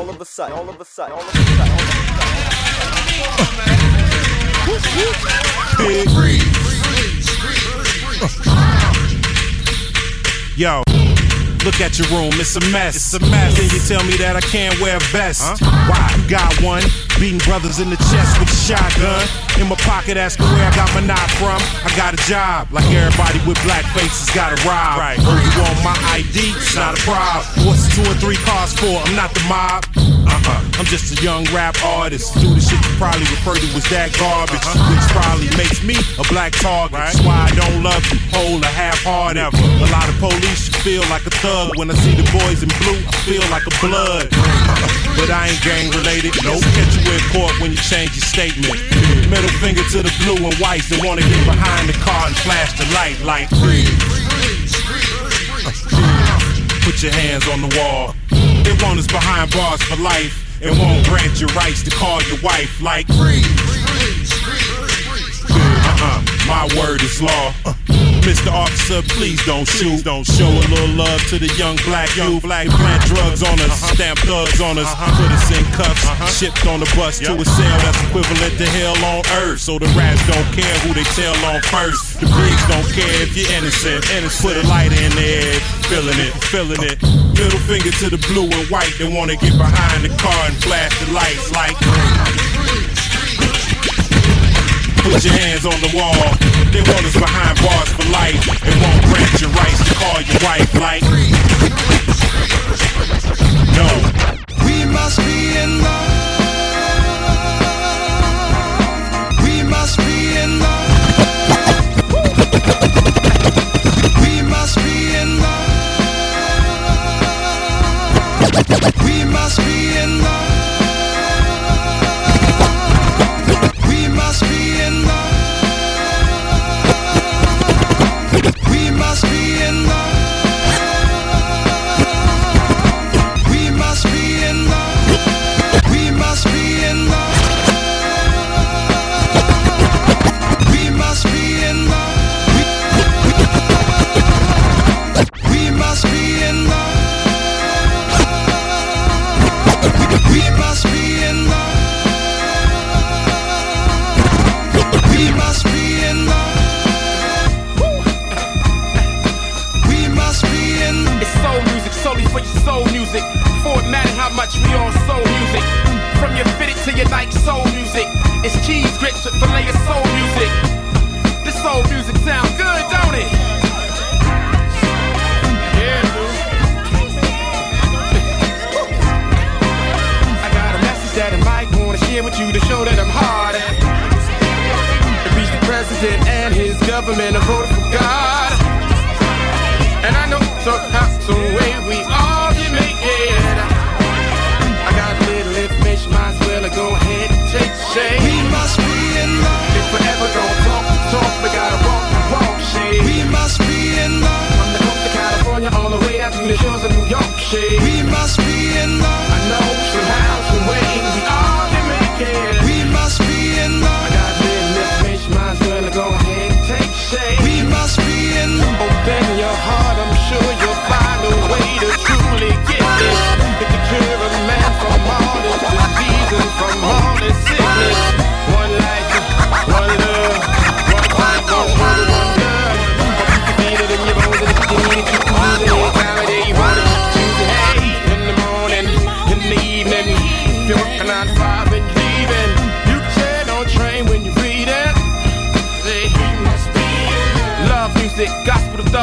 Big Yo, look at your room, it's a mess. It's a mess. Can you tell me that I can't wear a vest? Why? You got one, beating brothers in the chest with a shotgun. In my pocket, asking where I got my knot from. I got a job, like everybody with black faces got a rob. Right. Oh, you want my ID? It's not a problem. What's 2 or 3 cars for? I'm not the mob. I'm just a young rap artist. Do the shit you probably refer to as that garbage, which probably makes me a black target. That's why I don't love you, whole or half-hearted. A lot of police, you feel like a thug. When I see the boys in blue, I feel like a blood. But I ain't gang related. Nope. Catch you in court when you change your statement. Middle finger to the blue and whites that wanna get behind the car and flash the light like put your hands on the wall. They want us behind bars for life and won't grant your rights to call your wife like my word is law. Mr. Officer, please don't shoot. Don't show a little love to the young black youth. They plant drugs on us, stamp thugs on us, put us in cuffs, shipped on the bus to a cell that's equivalent to hell on earth. So the rats don't care who they tell on first. The pigs don't care if you're innocent. Put a lighter in the air, feeling it. Middle finger to the blue and white. They wanna get behind the car and flash the lights like. Put your hands on the wall. They want us behind bars for life and won't grant your rights to call your wife like. No. We must be in love. We must be in love. We must be in love. We must be in love. We must be in love. We must be in love. We must be in love. We must be in love. We must be in love. We must be in love. We must be in love. We must be in love. We must be in. It's soul music, solely for your soul music. For it matter how much we on soul music. From your fitted to your Nike soul music. It's cheese grits with filet of soul music. This soul music sound good, don't it? Yeah, dude. I got a message that I might wanna share with you to show that I'm hard at. To reach the president and his government and voted for God. And I know some way we all can make it. I got a little information, might as well go ahead and take the shade. We must be in love. If forever gonna talk, we gotta walk, shade. We must be in love. From the coast of California all the way out to the shores of New York, shade. We must be in love. I know somehow, some way we all can make it. We must be in love. I got a little information, might as well go ahead and take the shade. We must be in love. Open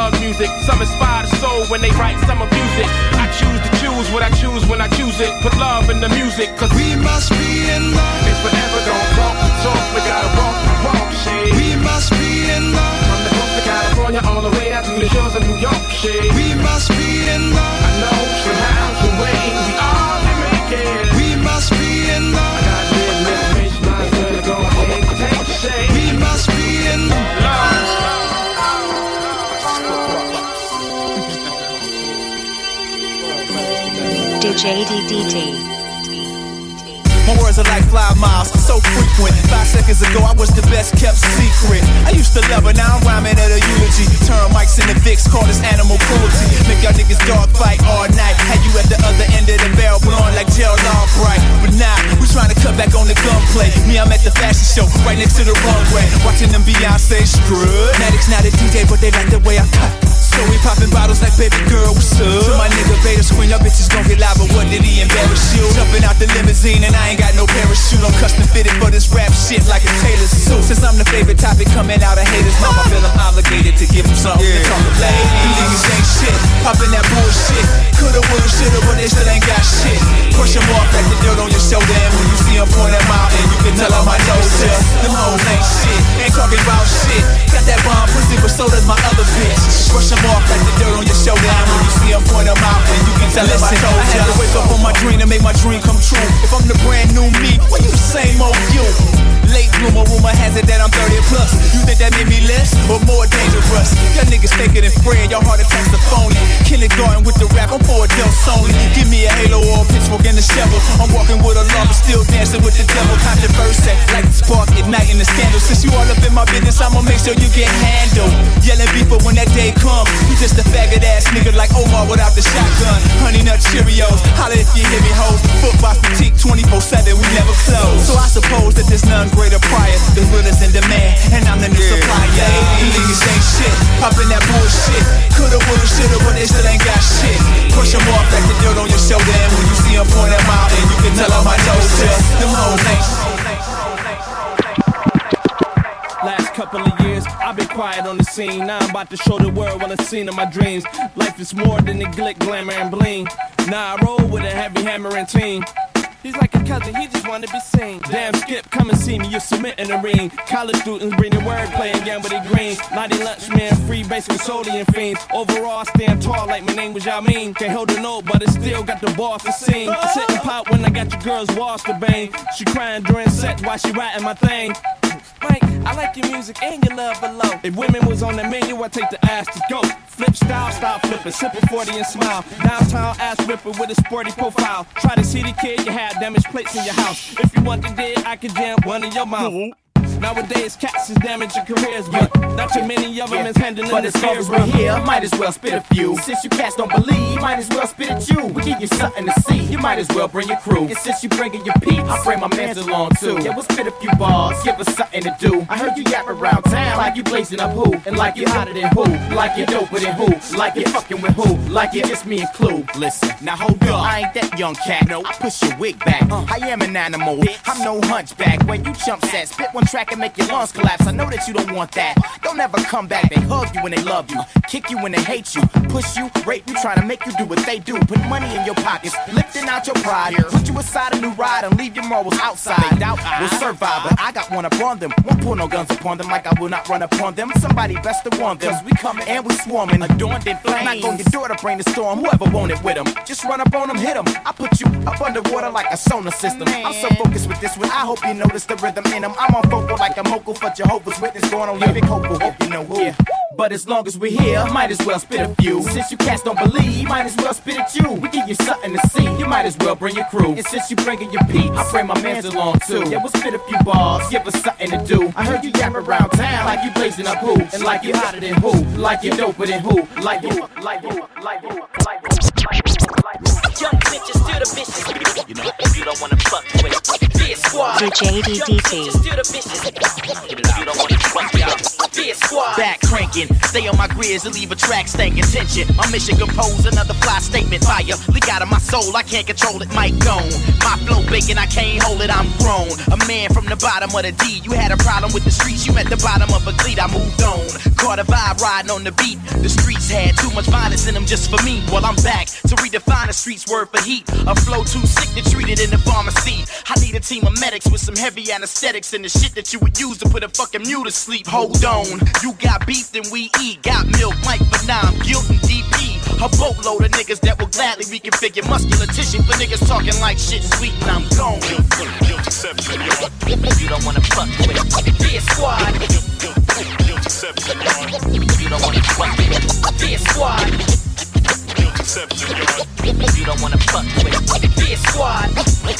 love music. Some inspire the soul when they write, some abuse it. I choose to choose what I choose when I choose it. Put love in the music, cause we must be in love. If forever don't walk the talk, we gotta walk the walk, shit. We must be in love. From the coast of California all the way out to the shores of New York, shit. We must be in love. I know somehow, some way, we all can make it. We must be in love. I got this information, might as well go ahead and take a shade. We must be in love. DJ DDT. My words are like 5 miles, so frequent. 5 seconds ago, I was the best kept secret. I used to love her, now I'm rhyming at a eulogy. Turn mics in the Vicks, call this animal cruelty. Make y'all niggas dog fight all night. Had you at the other end of the barrel, blowing like Gerald Albright. But now, we trying to cut back on the gunplay. Me, I'm at the fashion show, right next to the runway. Watching them Beyonce strut. Maddox not a DJ, but they like the way I cut. So we popping bottles like baby girl, what's up? To my nigga Vader screen, y'all bitches gon' get live, but what did he embarrass you? Jumping out the limousine and I ain't got no parachute. I'm custom fitted for this rap shit like a Taylor suit. Since I'm the favorite topic coming out of haters' mouth, I feel I'm obligated to give them something to talk about. These niggas ain't shit, popping that bullshit. Coulda, woulda, shoulda, but they still ain't got shit. Push them off like the dirt on your shoulder, and when you see them point them out, and you can tell I'm my doja. Them hoes ain't shit, ain't talking about shit. Got that bomb pussy, but so does my other bitch. Brush them off like the dirt on your shoulder, and when you see them point them out, and you can tell them I told ya. I had to wake up on my dream to make my dream come true. If I'm the brand new me, well you the same old you. Late bloomer, rumor has it that I'm 30 plus. You think that made me less or more dangerous? Y'all niggas faker than Fred, y'all heart attacks the phony. Kindergarten with the rap, I'm for adults only. Give me a halo or a pitchfork and a shovel. I'm walking with a lump, still dancing with the devil. Controversy, like the spark, igniting the scandal. Since you all up in my business, I'ma make sure you get handled. Yelling beef, but when that day comes, you just a faggot ass nigga like Omar without the shotgun. Honey Nut Cheerios, holla if you hear me, hoes. Football fatigue 24/7, we never close. So I suppose that there's none greater prior. The real is in demand, and I'm the new supplier. These niggas ain't shit, popping that bullshit. Coulda, woulda, shoulda, but they still ain't got shit. Push them off like the dirt on your shoulder, and when you see them point them out, and you can tell I'm my doja. Them hoes ain't shit. Last couple of years, I've been quiet on the scene. Now I'm about to show the world what I've seen in my dreams. Life is more than the glick, glamour, and bling. Now I roll with a heavy hammer and team. He's like a cousin, he just wanna be seen. Damn Skip, come and see me, you submit in the ring. College students bringing wordplay and gamble their green. Naughty lunch man, free basic sodium fiends. Overall, I stand tall like my name was Yamin. Can't hold a note, but it still got the ball to sing. I sit and pop when I got your girl's walls to bang. She crying during set while she writing my thing. Mike, I like your music and your love below. If women was on the menu, I'd take the ass to go. Flip style, stop flipping, sipping 40 and smile. Downtown ass ripper with a sporty profile. Try to see the kid, you had damaged plates in your house. If you want to dig, I could jam one in your mouth. Nowadays, cats is damaging careers, but not too many of them is handling but the as long fears, as we're here, might as well spit a few. Since you cats don't believe, might as well spit at you. We give you something to see, you might as well bring your crew. And since you bringing your peeps, I bring my mans along too. Yeah, we'll spit a few bars, give us something to do. I heard you yap around town like you blazing up who, and like you hotter than who, like you doper than who, like you fucking with who, like you just me and Clue. Listen, now hold up, I ain't that young cat. No, I push your wig back. I am an animal, I'm no hunchback. When you jump set, spit one track and make your lungs collapse. I know that you don't want that. Don't ever come back. They hug you when they love you, kick you when they hate you, push you, rape you, trying to make you do what they do. Put money in your pockets, lifting out your pride. Put you aside a new ride and leave your morals outside. They doubt will survive, but I got one upon them. Won't pull no guns upon them like I will not run upon them. Somebody best to warn them. Cause we coming and we swarming, adorned in flames. Not gonna get door to bring the storm. Whoever want it with them, just run up on them, hit them. I put you up underwater like a sonar system. I'm so focused with this one. I hope you notice the rhythm in them. I'm on vocal like a vocal for Jehovah's Witness, going on living hopeful. Hope you know who. Yeah. But as long as we're here, might as well spit a few. Since you cats don't believe, might as well spit at you. We give you something to see, you might as well bring your crew. And since you bringing your peeps, I bring my mans along too. Yeah, we'll spit a few bars, give us something to do. I heard you yap around town like you blazing up who, and like you hotter than who, like you doper than who, like you. Young bitches to the bitches. You know, you don't wanna fuck with this squad. DJ DDT. Young bitches to the bitches. You don't wanna fuck y'all. Fear Squad. Back cranking, stay on my grizz to leave a track stank attention. My mission compose another fly statement. Fire leak out of my soul, I can't control it. Mic gone, my flow baking, I can't hold it. I'm grown, a man from the bottom of the D. You had a problem with the streets, you at the bottom of a cleat. I moved on, caught a vibe riding on the beat. The streets had too much violence in them just for me. Well, I'm back to redefine the streets word for heat. A flow too sick to treat it in the pharmacy. I need a team of medics with some heavy anesthetics and the shit that you would use to put a fucking mule to sleep. Hold on, you got beef, then we eat. Got milk, Mike, but now I'm guilt and DP. A boatload of niggas that will gladly reconfigure muscular tissue for niggas talking like shit sweet, and I'm gone. You don't wanna fuck with Fear Squad. You don't wanna fuck with Fear Squad. You don't wanna fuck with Fear Squad.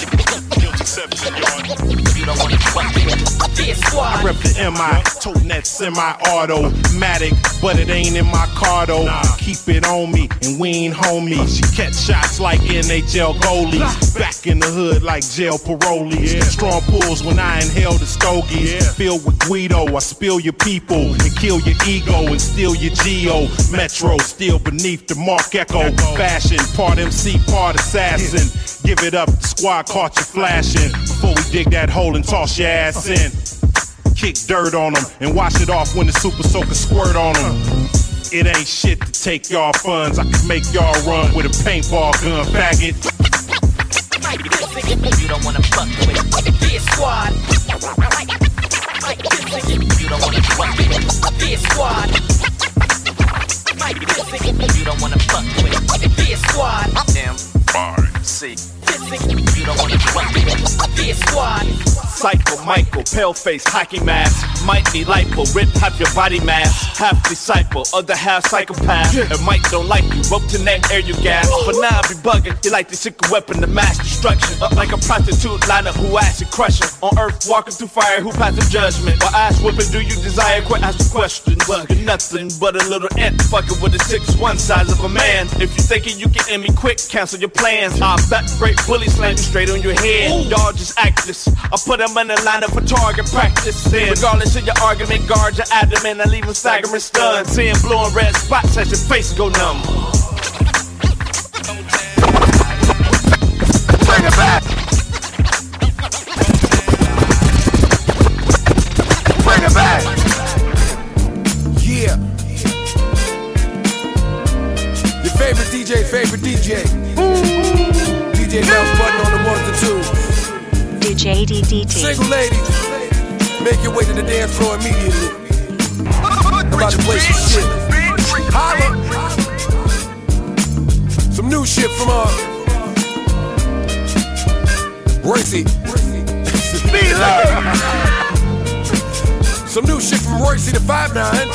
You don't wanna fuck with Fear Squad. I rep the MI, toting that semi-automatic, but it ain't in my car though. Keep it on me, and we ain't homies. She catch shots like NHL goalies. Back in the hood like jail parolees. Strong pulls when I inhale the stogies. Filled with Guido, I spill your people and kill your ego and steal your geo. Metro still beneath the Mark Echo. Fashion, part MC, part assassin. Give it up, the squad caught you flashing. Before we dig that hole and toss your ass in. Kick dirt on them and wash it off when the super soaker squirt on them. It ain't shit to take y'all funds. I can make y'all run with a paintball gun, faggot. You don't wanna fuck with Fear Squad. You don't wanna fuck with Fear Squad. You don't wanna fuck with Fear Squad. MRC. You don't wanna fuck with Fear Squad. Psycho Michael, pale face, hockey mask. Might need lipo, rip half your body mass. Half disciple, other half psychopath. And Mike don't like you, rope to neck, air you gas. But now I be bugging, he like the secret weapon to mass destruction. Up like a prostitute, line up who acid crushing. On earth, walking through fire, who passed the judgment. While ass whooping, do you desire? Quit ask the question. You're nothing but a little ant, fucking with a 6'1" size of a man. If you thinking you can end me quick, cancel your plans. I bet great bully slam you straight on your head. Y'all just actless. I put them in the lineup for target practice. Then, regardless of your argument, guard your abdomen and leave them staggering stunned. Seeing blue and red spots as your face go numb. Bring it back. Bring it back. Yeah. Your favorite DJ. DJ Mouse Button on the 1 to 2. DJ DDT. Single ladies, make your way to the dance floor immediately. I'm about to play some shit. Holla. Some new shit from Roycey. Some new shit from Roycey the 5'9".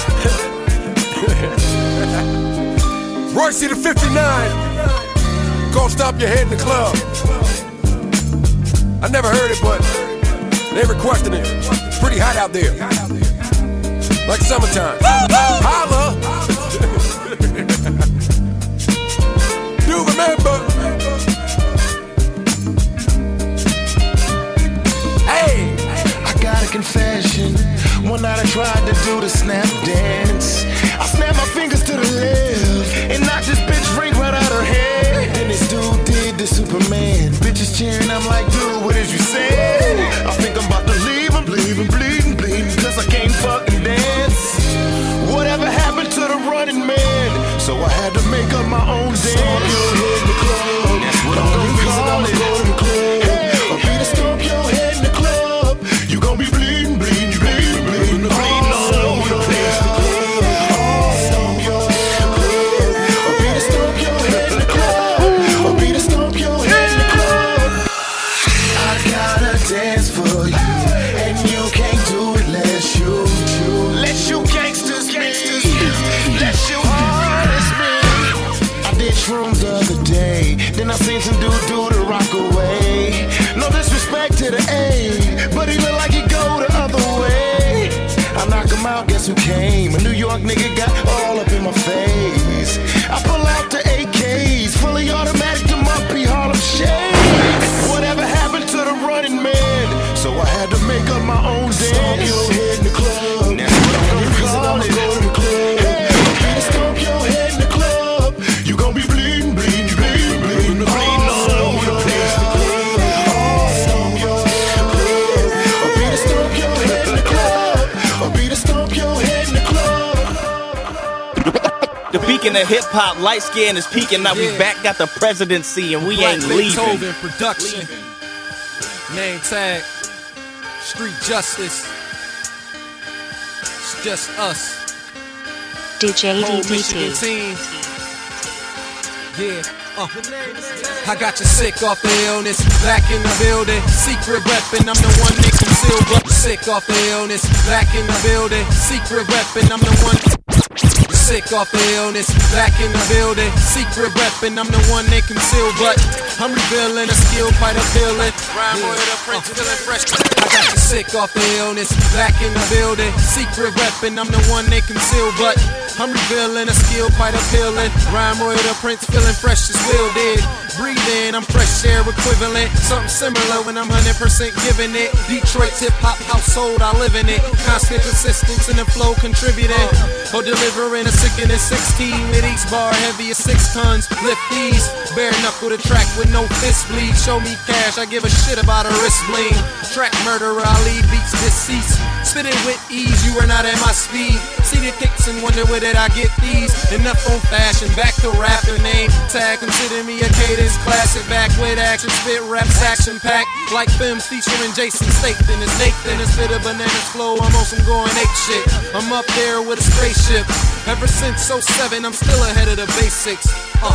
Roycey the 59. Gonna Stomp Your Head in the Club. I never heard it, but they requested it. It's pretty hot out there. Like summertime. Holla! Do remember. Hey! I got a confession. One night I tried to do the snap dance. I snapped my fingers to the left and knocked this bitch right out her head. Then this dude did the Superman. Bitches cheering, I'm like, dude, what did you say? I think I'm about to leave, I'm bleeding, cause I can't fucking dance. Whatever happened to the running man? So I had to make up my own dance. Stomp your head in the club. That's what I'm gonna call it. Go to the club. Hey, I'll be to stomp your head in the club. You gon' be bleeding all over the place. Stomp your head in the club. I'll be to stomp your head in the club. I'll be to stomp your head in the club. I gotta dance for you, and you can't do it unless you let you gangsters me. Let you harness me. I did shrooms the other day, then I seen some dude do the rock away. No disrespect to the A, but he look like he go the other way. I knock him out, guess who came? A New York nigga got all up in my face. I pull out the AKs, fully automatic to Muppy Harlem Shake. Whatever happened to the running man? So I had to make up my own dance. Stomp your head in the club. That's what I'm gonna call Speaking of hip hop, light skin is peaking. Now we back, got the presidency, and we ain't leaving. Beethoven production. Name tag. Street justice. It's just us. DJ Whole Michigan team. Yeah. I got you sick off the illness, back in the building. Secret weapon, I'm the one that conceal. But sick off the illness, back in the building. Secret weapon, I'm the one. Sick off the illness, back in the building. Secret weapon, I'm the one they conceal. But I'm revealing a skill quite appealing. Rhyme with a Prince, feeling fresh. I got you sick off the illness, back in the building. Secret weapon, I'm the one they conceal. But I'm revealing a skill quite appealing. Rhyme with a Prince, feeling fresh as Will did. Breathe in, I'm fresh air equivalent. Something similar when I'm 100% giving it. Detroit's hip hop household, I live in it. Constant persistence in the flow contributing. Or delivering a sickening 16 with each bar heavy as 6 tons. Lift these, bare knuckle the track with no fist bleed. Show me cash, I give a shit about a wrist bling. Track murderer, I leave beats deceased. Spitting with ease, you are not at my speed. See the kicks and wonder where did I get these. Enough on fashion, back to rapping. Name tag, consider me a cadence classic. Back with action, spit raps action packed. Like films featuring Jason Statham. It's Nathan, it's bit of bananas flow. I'm on some going ape shit. I'm up there with a spaceship. Ever since 07, I'm still ahead of the basics.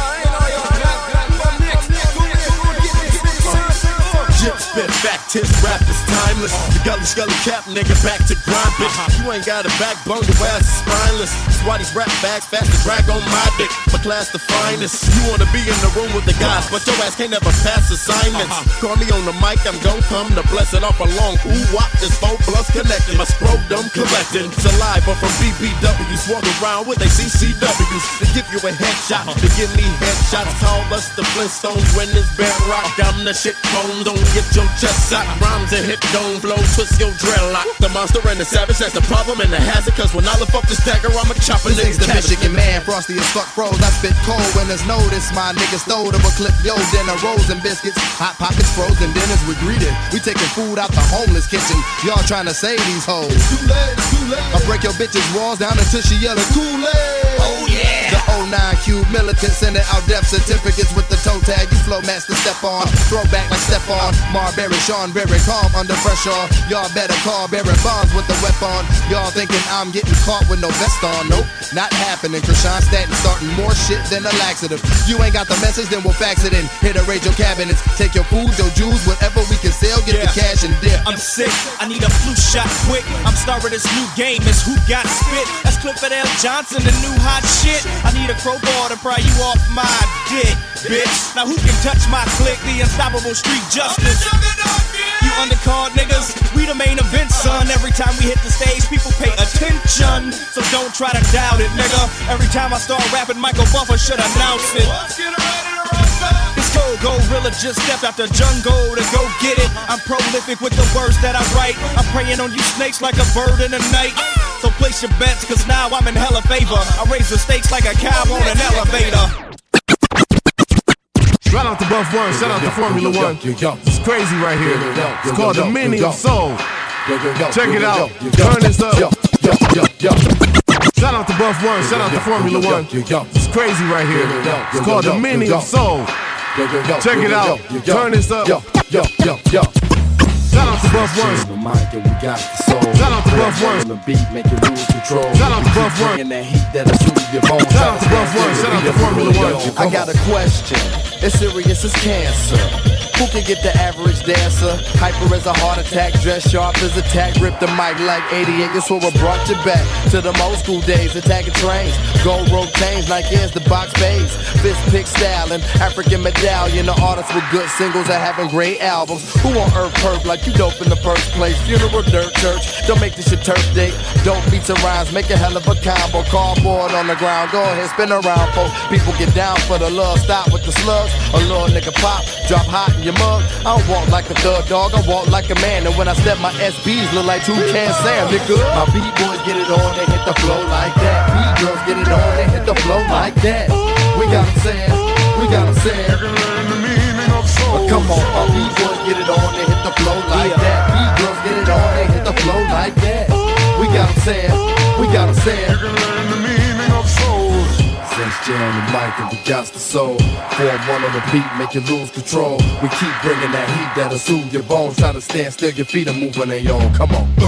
Jip spit fact, his rap is timeless. The gully scully cap, nigga, back to grind, bitch. You ain't got a backbone, your ass is spineless. That's why these rap bags fast to drag on my dick. My class the finest. You wanna be in the room with the guys, but your ass can't never pass assignments. Call me on the mic, I'm gon' come to bless it off a long ooh-wop. This 4 blunts connected, my scrotum collecting. Saliva from BBWs, walk around with they CCWs. To give you a headshot, to give me headshots. Call us the Flintstones when it's bedrock. I'm the shit bone, don't get your chest out. Rhymes and hit don't flow, twist your dreadlock. The monster and the savage, that's the problem and the hazard. Cause when I lift up this dagger, I'ma chop a nigga's the Michigan man, frosty as fuck froze. I spit cold when there's notice. My niggas stole to a clip, yo, dinner, rolls and biscuits. Hot pockets, frozen dinners, we greeted. We taking food out the homeless kitchen. Y'all trying to save these hoes. It's too late, it's too late. I break your bitch's walls down until she yelling Kool-Aid. Oh yeah. The 09Q militants sending out death certificates with the toe tag. You flow master step on. Throwback like step on. Marbury, Sean, very calm under pressure. Y'all better call Barry Bonds with the weapon. Y'all thinking I'm getting caught with no vest on. Nope, not happening. Krishan Stanton starting more shit than a laxative. You ain't got the message, then we'll fax it in. Hit a radio cabinets. Take your food, your jewels, whatever we can sell. Get the cash and dip. I'm sick, I need a flu shot quick. I'm starting this new game, it's who got spit. That's Clifford L. Johnson, the new hot shit. I need a crowbar to pry you off my dick, bitch. Now who can touch my click? The unstoppable street justice. You undercard niggas, we the main event, son. Every time we hit the stage, people pay attention. So don't try to doubt it, nigga. Every time I start rapping, Michael Buffer should announce it. This cold gorilla just stepped out the jungle to go get it. I'm prolific with the words that I write. I'm preying on you snakes like a bird in the night. So place your bets, cause now I'm in hella favor. I raise the stakes like a cow on an elevator. Shout out to Buff One, shout out to Formula One. It's crazy right here. It's called The Meaning of Soul. Check it out. Turn this up. Shout out to Buff One, shout out to Formula One. It's crazy right here. It's called The Meaning of Soul. Check it out. Turn this up. Shout out to Buff One. Shout out to Buff One. The beat make you lose control. Shout out to Buff One. Shout out to Buff One. Shout out to Formula One. I got a question. As serious as cancer. Who can get the average dancer? Hyper as a heart attack, dress sharp as a tack. Rip the mic like 88, that's what brought you back to the old school days. Attacking trains, gold rope chains, like here's the box bass. Fist pick style and African medallion. The artists with good singles are having great albums. Who on earth perp like you dope in the first place? Funeral, dirt, church, don't make this your turf date. Dope beats and rhymes, make a hell of a combo. Cardboard on the ground, go ahead, spin around, folks. People get down for the love, stop with the slugs. A little nigga pop, drop hot in your mug. I don't walk like a thug dog, I walk like a man. And when I step, my SBs look like Toucan Sam, nigga. My B-boys get it on, they hit the flow like that. B-girls get it on, they hit the flow like that. We got them saying, we got them saying. Come on, my B-boys get it on, they hit the flow like that. B-girls get it on, they hit the flow like that. We got them saying, we got them saying. Since Jay on the mic and we got the soul. Form one on the beat, make you lose control. We keep bringing that heat that'll soothe your bones. Try to stand still, your feet are moving on their own. Come on.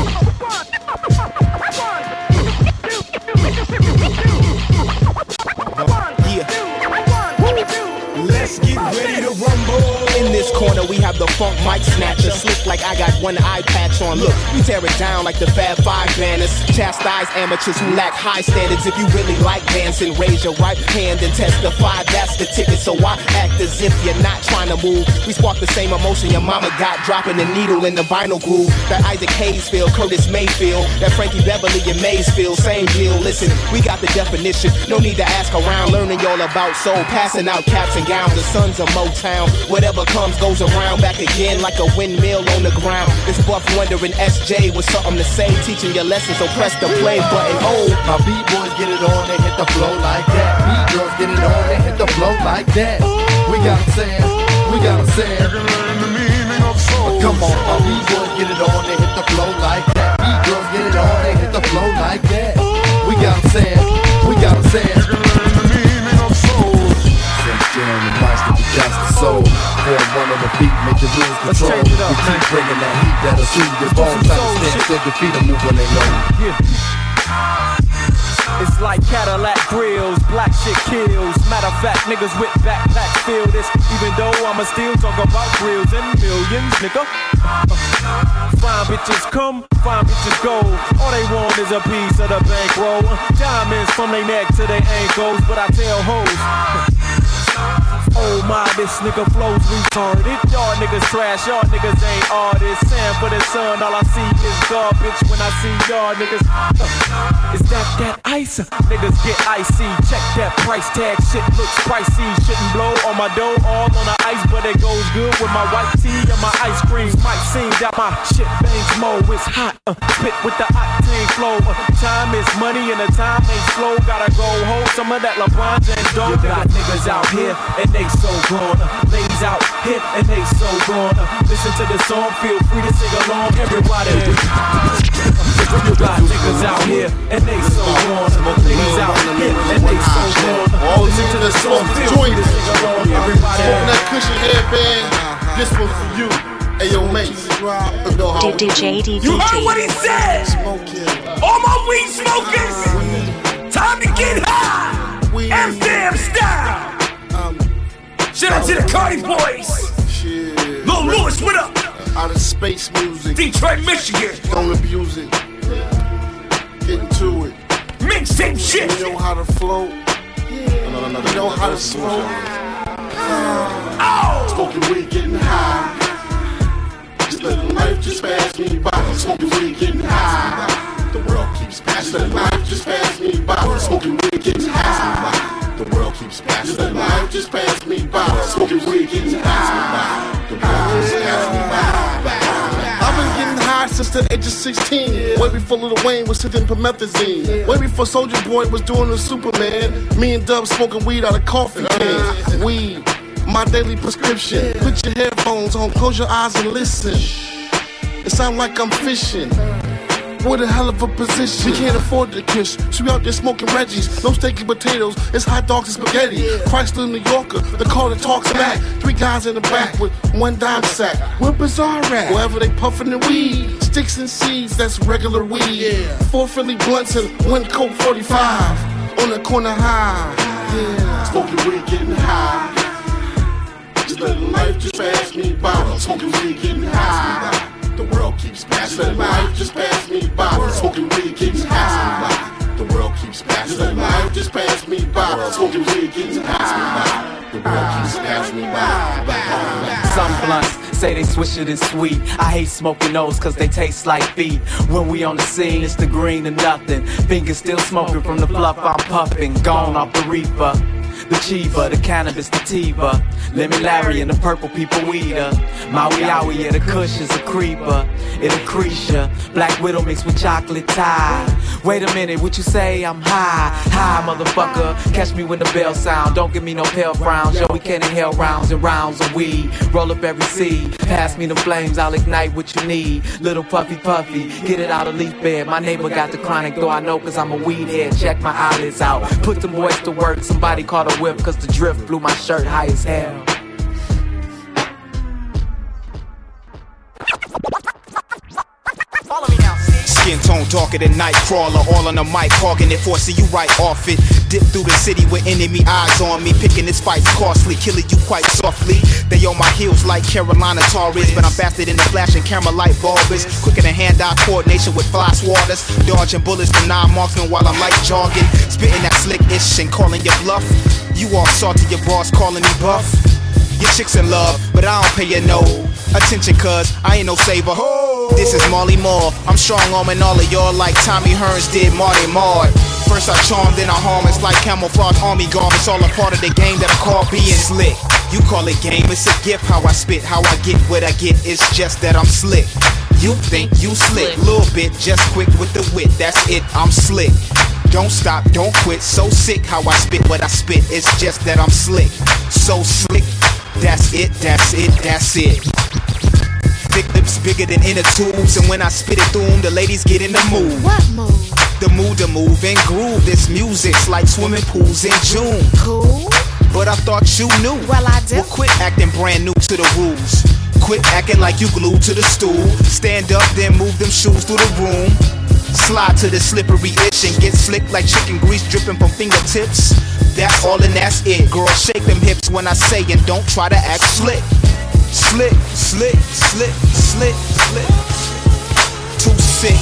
Let's get ready to rumble. In this corner we have the funk mic snatcher, slick like I got one eye patch on. Look, we tear it down like the Fab Five banners. Chastise amateurs who lack high standards. If you really like dancing, raise your right hand and testify. That's the ticket, so I act as if you're not trying to move. We spark the same emotion your mama got, dropping the needle in the vinyl groove. That Isaac Hayes feel, Curtis Mayfield, that Frankie Beverly and Mays feel, same deal. Listen, we got the definition, no need to ask around. Learning y'all about soul, passing out caps and gowns. The sons of Motown, whatever comes goes around, back again like a windmill on the ground. This Buff wondering SJ with something to say, teaching your lessons, so press the play button. Oh, my B-boys get it on, they hit the flow like that. B-girls get it on, they hit the flow like that. We got them saying, we got them saying. Come on, my B-boys get it on, they hit the flow like that. B-girls get it on, they hit the flow like that. We got them saying, we got them saying. Jay on the mic and we got the soul. Form one on the beat, make you lose control. We keep bringing that heat that'll soothe your bones. Try to stand still, your feet are moving they know. It's like Cadillac grills, black shit kills. Matter of fact, niggas with backpacks feel this. Even though I'ma still talk about grills and millions, nigga. Fine bitches come, fine bitches go. All they want is a piece of the bankroll. Diamonds from their neck to their ankles, but I tell hoes. Oh my, this nigga flows retarded. Y'all niggas trash, y'all niggas ain't artists. Sand for the sun, all I see is garbage when I see y'all niggas. Is that ice? Niggas get icy. Check that price tag, shit looks pricey. Shouldn't blow on my dough, all on the ice, but it goes good with my white tea and my ice cream. Might seem that my shit bangs mo, it's hot. Spit with the octane flow. Time is money and the time ain't slow. Gotta go hold some of that LeBron James dough. You got niggas out here and they so gone. Ladies out here and they so gone. Listen to the song, feel free to sing along. Everybody. You got niggas out here and they so gone. Ladies out here and they so gone. Listen to the song, feel free to sing along. Everybody. Smoking that cushion headband, this one's for you. Hey yo, mate. DJ DDT. You heard what he said? All my weed smokers, time to get high. Amsterdam style. Shout out to the Cardi Boys. Lil Lewis, what up? Out of space music. Detroit, Michigan. Don't abuse it. Get into it. Mixtape shit. You know how to flow. No. You know how to smoke. Smoking weed, getting high. Just letting life just pass me by. Smoking weed, getting high. The world keeps passing. Just letting life just pass me by. Smoking weed, getting high. The world keeps passing. Just letting life just pass me by. Smoking weed, getting high. The world keeps passing me by. I've been getting high since the age of 16. Way before Lil Wayne was sitting promethazine. Way before Soulja Boy was doing the Superman. Me and Dub smoking weed out of coffee cans. Weed, my daily prescription. Put your headphones on, close your eyes and listen. It sound like I'm fishing. What a hell of a position. We can't afford the kiss, so we out there smoking Reggie's. No steak and potatoes, it's hot dogs and spaghetti. Chrysler New Yorker, the car that talks back. 3 guys in the back with 1 dime sack. Where Bizarre at? Wherever they puffin' the weed. Sticks and seeds, that's regular weed. 4 Philly blunts and 1 Coke 45. On the corner high. Smoking weed, getting high. Just letting life just pass me by. Smoking weed, getting high. The world keeps passing. Let life just pass me by. Smoking weed keeps passing by. The world keeps passing. Let life just pass me by. Smoking weed keeps passing by. The world keeps passing me by. Some blunts say they swish it is sweet. I hate smoking those cause they taste like feet. When we on the scene, it's the green and nothing. Fingers still smoking from the fluff I'm puffing. Gone off the reaper. The Chiba, the cannabis, the Tiva. Lemon Larry and the purple people weeder. Maui Owie, yeah, the Kush is a creeper. It'll crease ya. Black Widow mixed with chocolate tie. Wait a minute, what you say? I'm high, high, motherfucker. Catch me when the bell sound. Don't give me no pale frowns. Yo, we can't inhale rounds and rounds of weed. Roll up every seed. Pass me the flames, I'll ignite what you need. Little puffy puffy, get it out of leaf bed. My neighbor got the chronic, though I know cause I'm a weed head. Check my eyelids out. Put them boys to work. Somebody called a whip cause the drift blew my shirt high as hell. Skin tone darker than Nightcrawler, all on the mic, hogging it, forcing you right off it. Dip through the city with enemy eyes on me, picking this fight's costly, killing you quite softly. They on my heels like Carolina Torres, but I'm faster than the flashing camera light bulbs. Quicker than hand-eye coordination with fly swatters, dodging bullets from 9 marksmen while I'm like jogging, spitting that slick-ish and calling your bluff. You all salty, your bras calling me buff. Your chick's in love, but I don't pay you no attention, cuz I ain't no saver. This is Marley Marl. I'm strong-arming all of y'all like Tommy Hearns did Marty Marl. First I charm, then I harm. It's like camouflage army garments, all a part of the game that I call being slick. You call it game, it's a gift how I spit. How I get what I get, it's just that I'm slick. You think you slick, little bit, just quick with the wit. That's it, I'm slick. Don't stop, don't quit, so sick how I spit what I spit. It's just that I'm slick, so slick. That's it, that's it, that's it. Thick lips bigger than inner tubes, and when I spit it through them, the ladies get in the mood. What mood? The mood to move and groove. This music's like swimming pools in June. Cool. But I thought you knew. Well, I do. Well, quit acting brand new to the rules. Quit acting like you glued to the stool. Stand up, then move them shoes through the room. Slide to the slippery itch and get slick like chicken grease dripping from fingertips. That's all and that's it. Girl, shake them hips when I say and don't try to act slick. Slick, slick, slick, slick, slick. Too sick,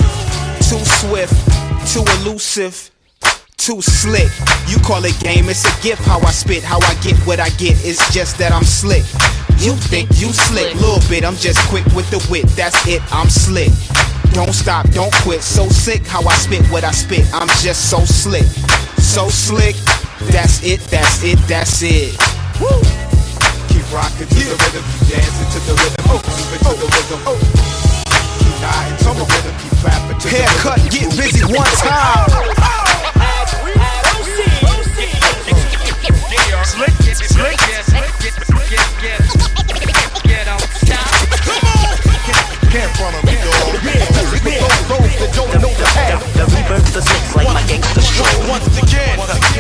too swift, too elusive, too slick. You call it game, it's a gift how I spit. How I get what I get, it's just that I'm slick. You think you slick, little bit, I'm just quick with the wit. That's it, I'm slick. Don't stop, don't quit. So sick how I spit what I spit. I'm just so slick, so slick. That's it, that's it, that's it. Woo! Keep rocking to the rhythm, keep dancing to the rhythm, moving to the rhythm. Keep nodding to the rhythm, keep clapping to the rhythm. Haircut, get busy one time. Slick, slick, get on top. Can't follow me, dog. Those that don't know the half. The rebirth of six like my gangster stroll. Once again.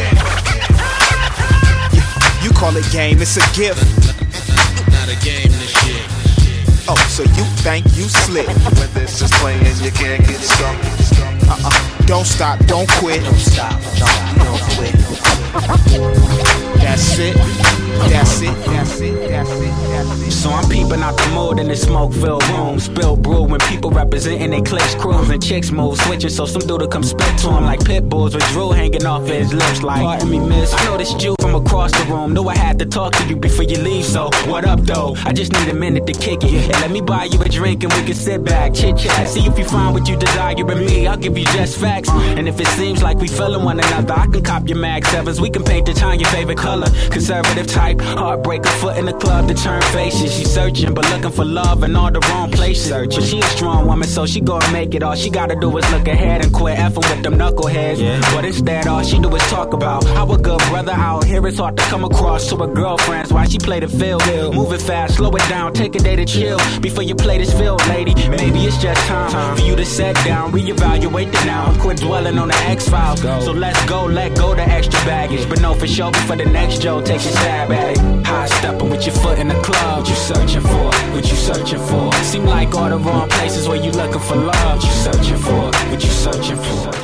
You call it game, it's a gift. Not a game, this shit. Oh, so you think you slick. When this is playing, you can't get stuck. Don't stop, don't quit. Don't stop, don't quit. That's it. That's it, that's it, that's it, that's it. So I'm peeping out the mood in this smoke-filled room. Spill brew when people representing they clicks, crews, and chicks move. Switching so some dude to come spit to him like pit bulls with Drew hanging off his lips like, pardon me, miss. I know this Jew from across the room. Knew I had to talk to you before you leave, so what up, though? I just need a minute to kick it. And let me buy you a drink and we can sit back, chit-chat. See if you find what you desire in me. I'll give you just facts. And if it seems like we feeling one another, I can cop your Mag 7s. We can paint the town your favorite color. Conservative type, heartbreaker, foot in the club to turn faces. She searching, but looking for love in all the wrong places. But she a strong woman, so she gonna make it. All she gotta do is look ahead and quit effing with them knuckleheads. But instead, all she do is talk about how a good brother out here is hard to come across to her girlfriends. Why she play the field? Move it fast, slow it down, take a day to chill before you play this field, lady. Maybe it's just time for you to set down, reevaluate the now, and quit dwelling on the X-Files. So let's go, let go the extra baggage. But no, for sure, before the next Joe takes your stab at it. High stepping with your foot in the club. What you searching for? What you searching for? Seem like all the wrong places where you looking for love. What you searching for? What you searching for?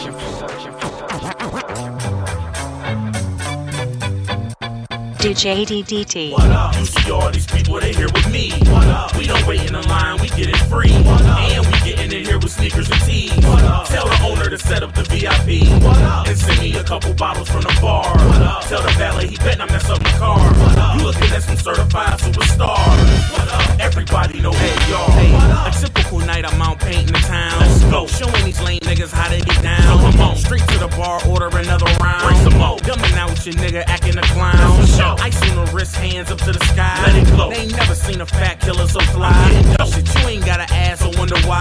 DJ DDT. What up? You see all these people, they here with me. What up? We don't wait in the line, we get it free. What up? And we getting in here with sneakers and tees. What up? Tell the owner to set up the VIP. What up? And send me a couple bottles from the bar. What up? Tell the valet he better not mess up my car. What up? You looking at some certified superstar. What up? Everybody know who we are. Hey, a typical night, I'm out painting the town. Let's go. Showing these lame niggas how they get down. Come on. Straight to the bar, order another round. Bring some more. Gumming out with your nigga acting a clown. Ice on the wrist, hands up to the sky. Let it glow. They ain't never seen a fat killer so fly. Shit, you ain't got an ass, I wonder why. I let you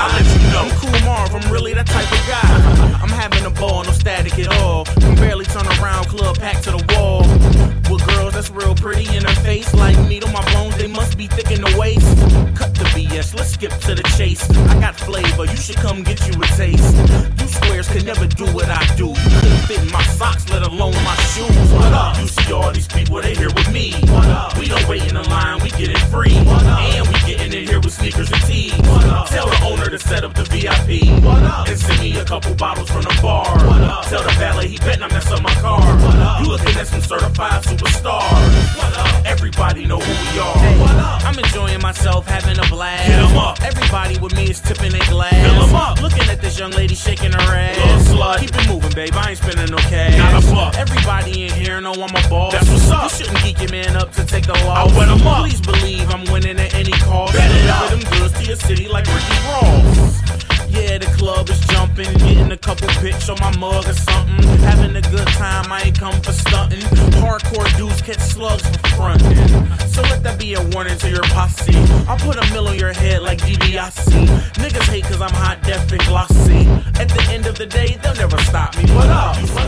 know? I'm Cool Marv, I'm really that type of guy. I'm having a ball, no static at all. Can barely turn around, club packed to the wall. With girls that's real pretty in her face, like needle my bones, they must be thick in the waist. Cut the BS, let's skip to the chase. I got flavor, you should come get you a taste. You squares can never do what I do. You couldn't fit in my socks, let alone my shoes. What up? You see all these people, they here with me. What up? We don't wait in the line, we get it free. What up? And we getting it here with sneakers and tees. What up? Tell the owner to set up the VIP. What up? And send me a couple bottles from the bar. What up? Tell the valet he better not mess up my car. What up? You looking at some certified superstars. What up? Everybody know who we are. Hey, what up? I'm enjoying myself, having a blast. Hit 'em up. Everybody with me is tipping their glass. Fill 'em up. Looking at this young lady shaking her ass. Little slut. Keep it moving, babe. I ain't spending no cash. Not a fuck. Everybody in here know I'm a boss. That's what's up. You shouldn't geek your man up to take the loss. I wet 'em up. Please believe I'm winning at any cost. Bet it up. Them goods to your city like Ricky Ross. Yeah, the club is jumping, getting a couple pics on my mug or something. Having a good time, I ain't come for stunting. Hardcore dudes catch slugs for frontin'. So let that be a warning to your posse. I'll put a mill on your head like DiBiase. Niggas hate cause I'm hot, deaf, and glossy. At the end of the day, they'll never stop me. What up?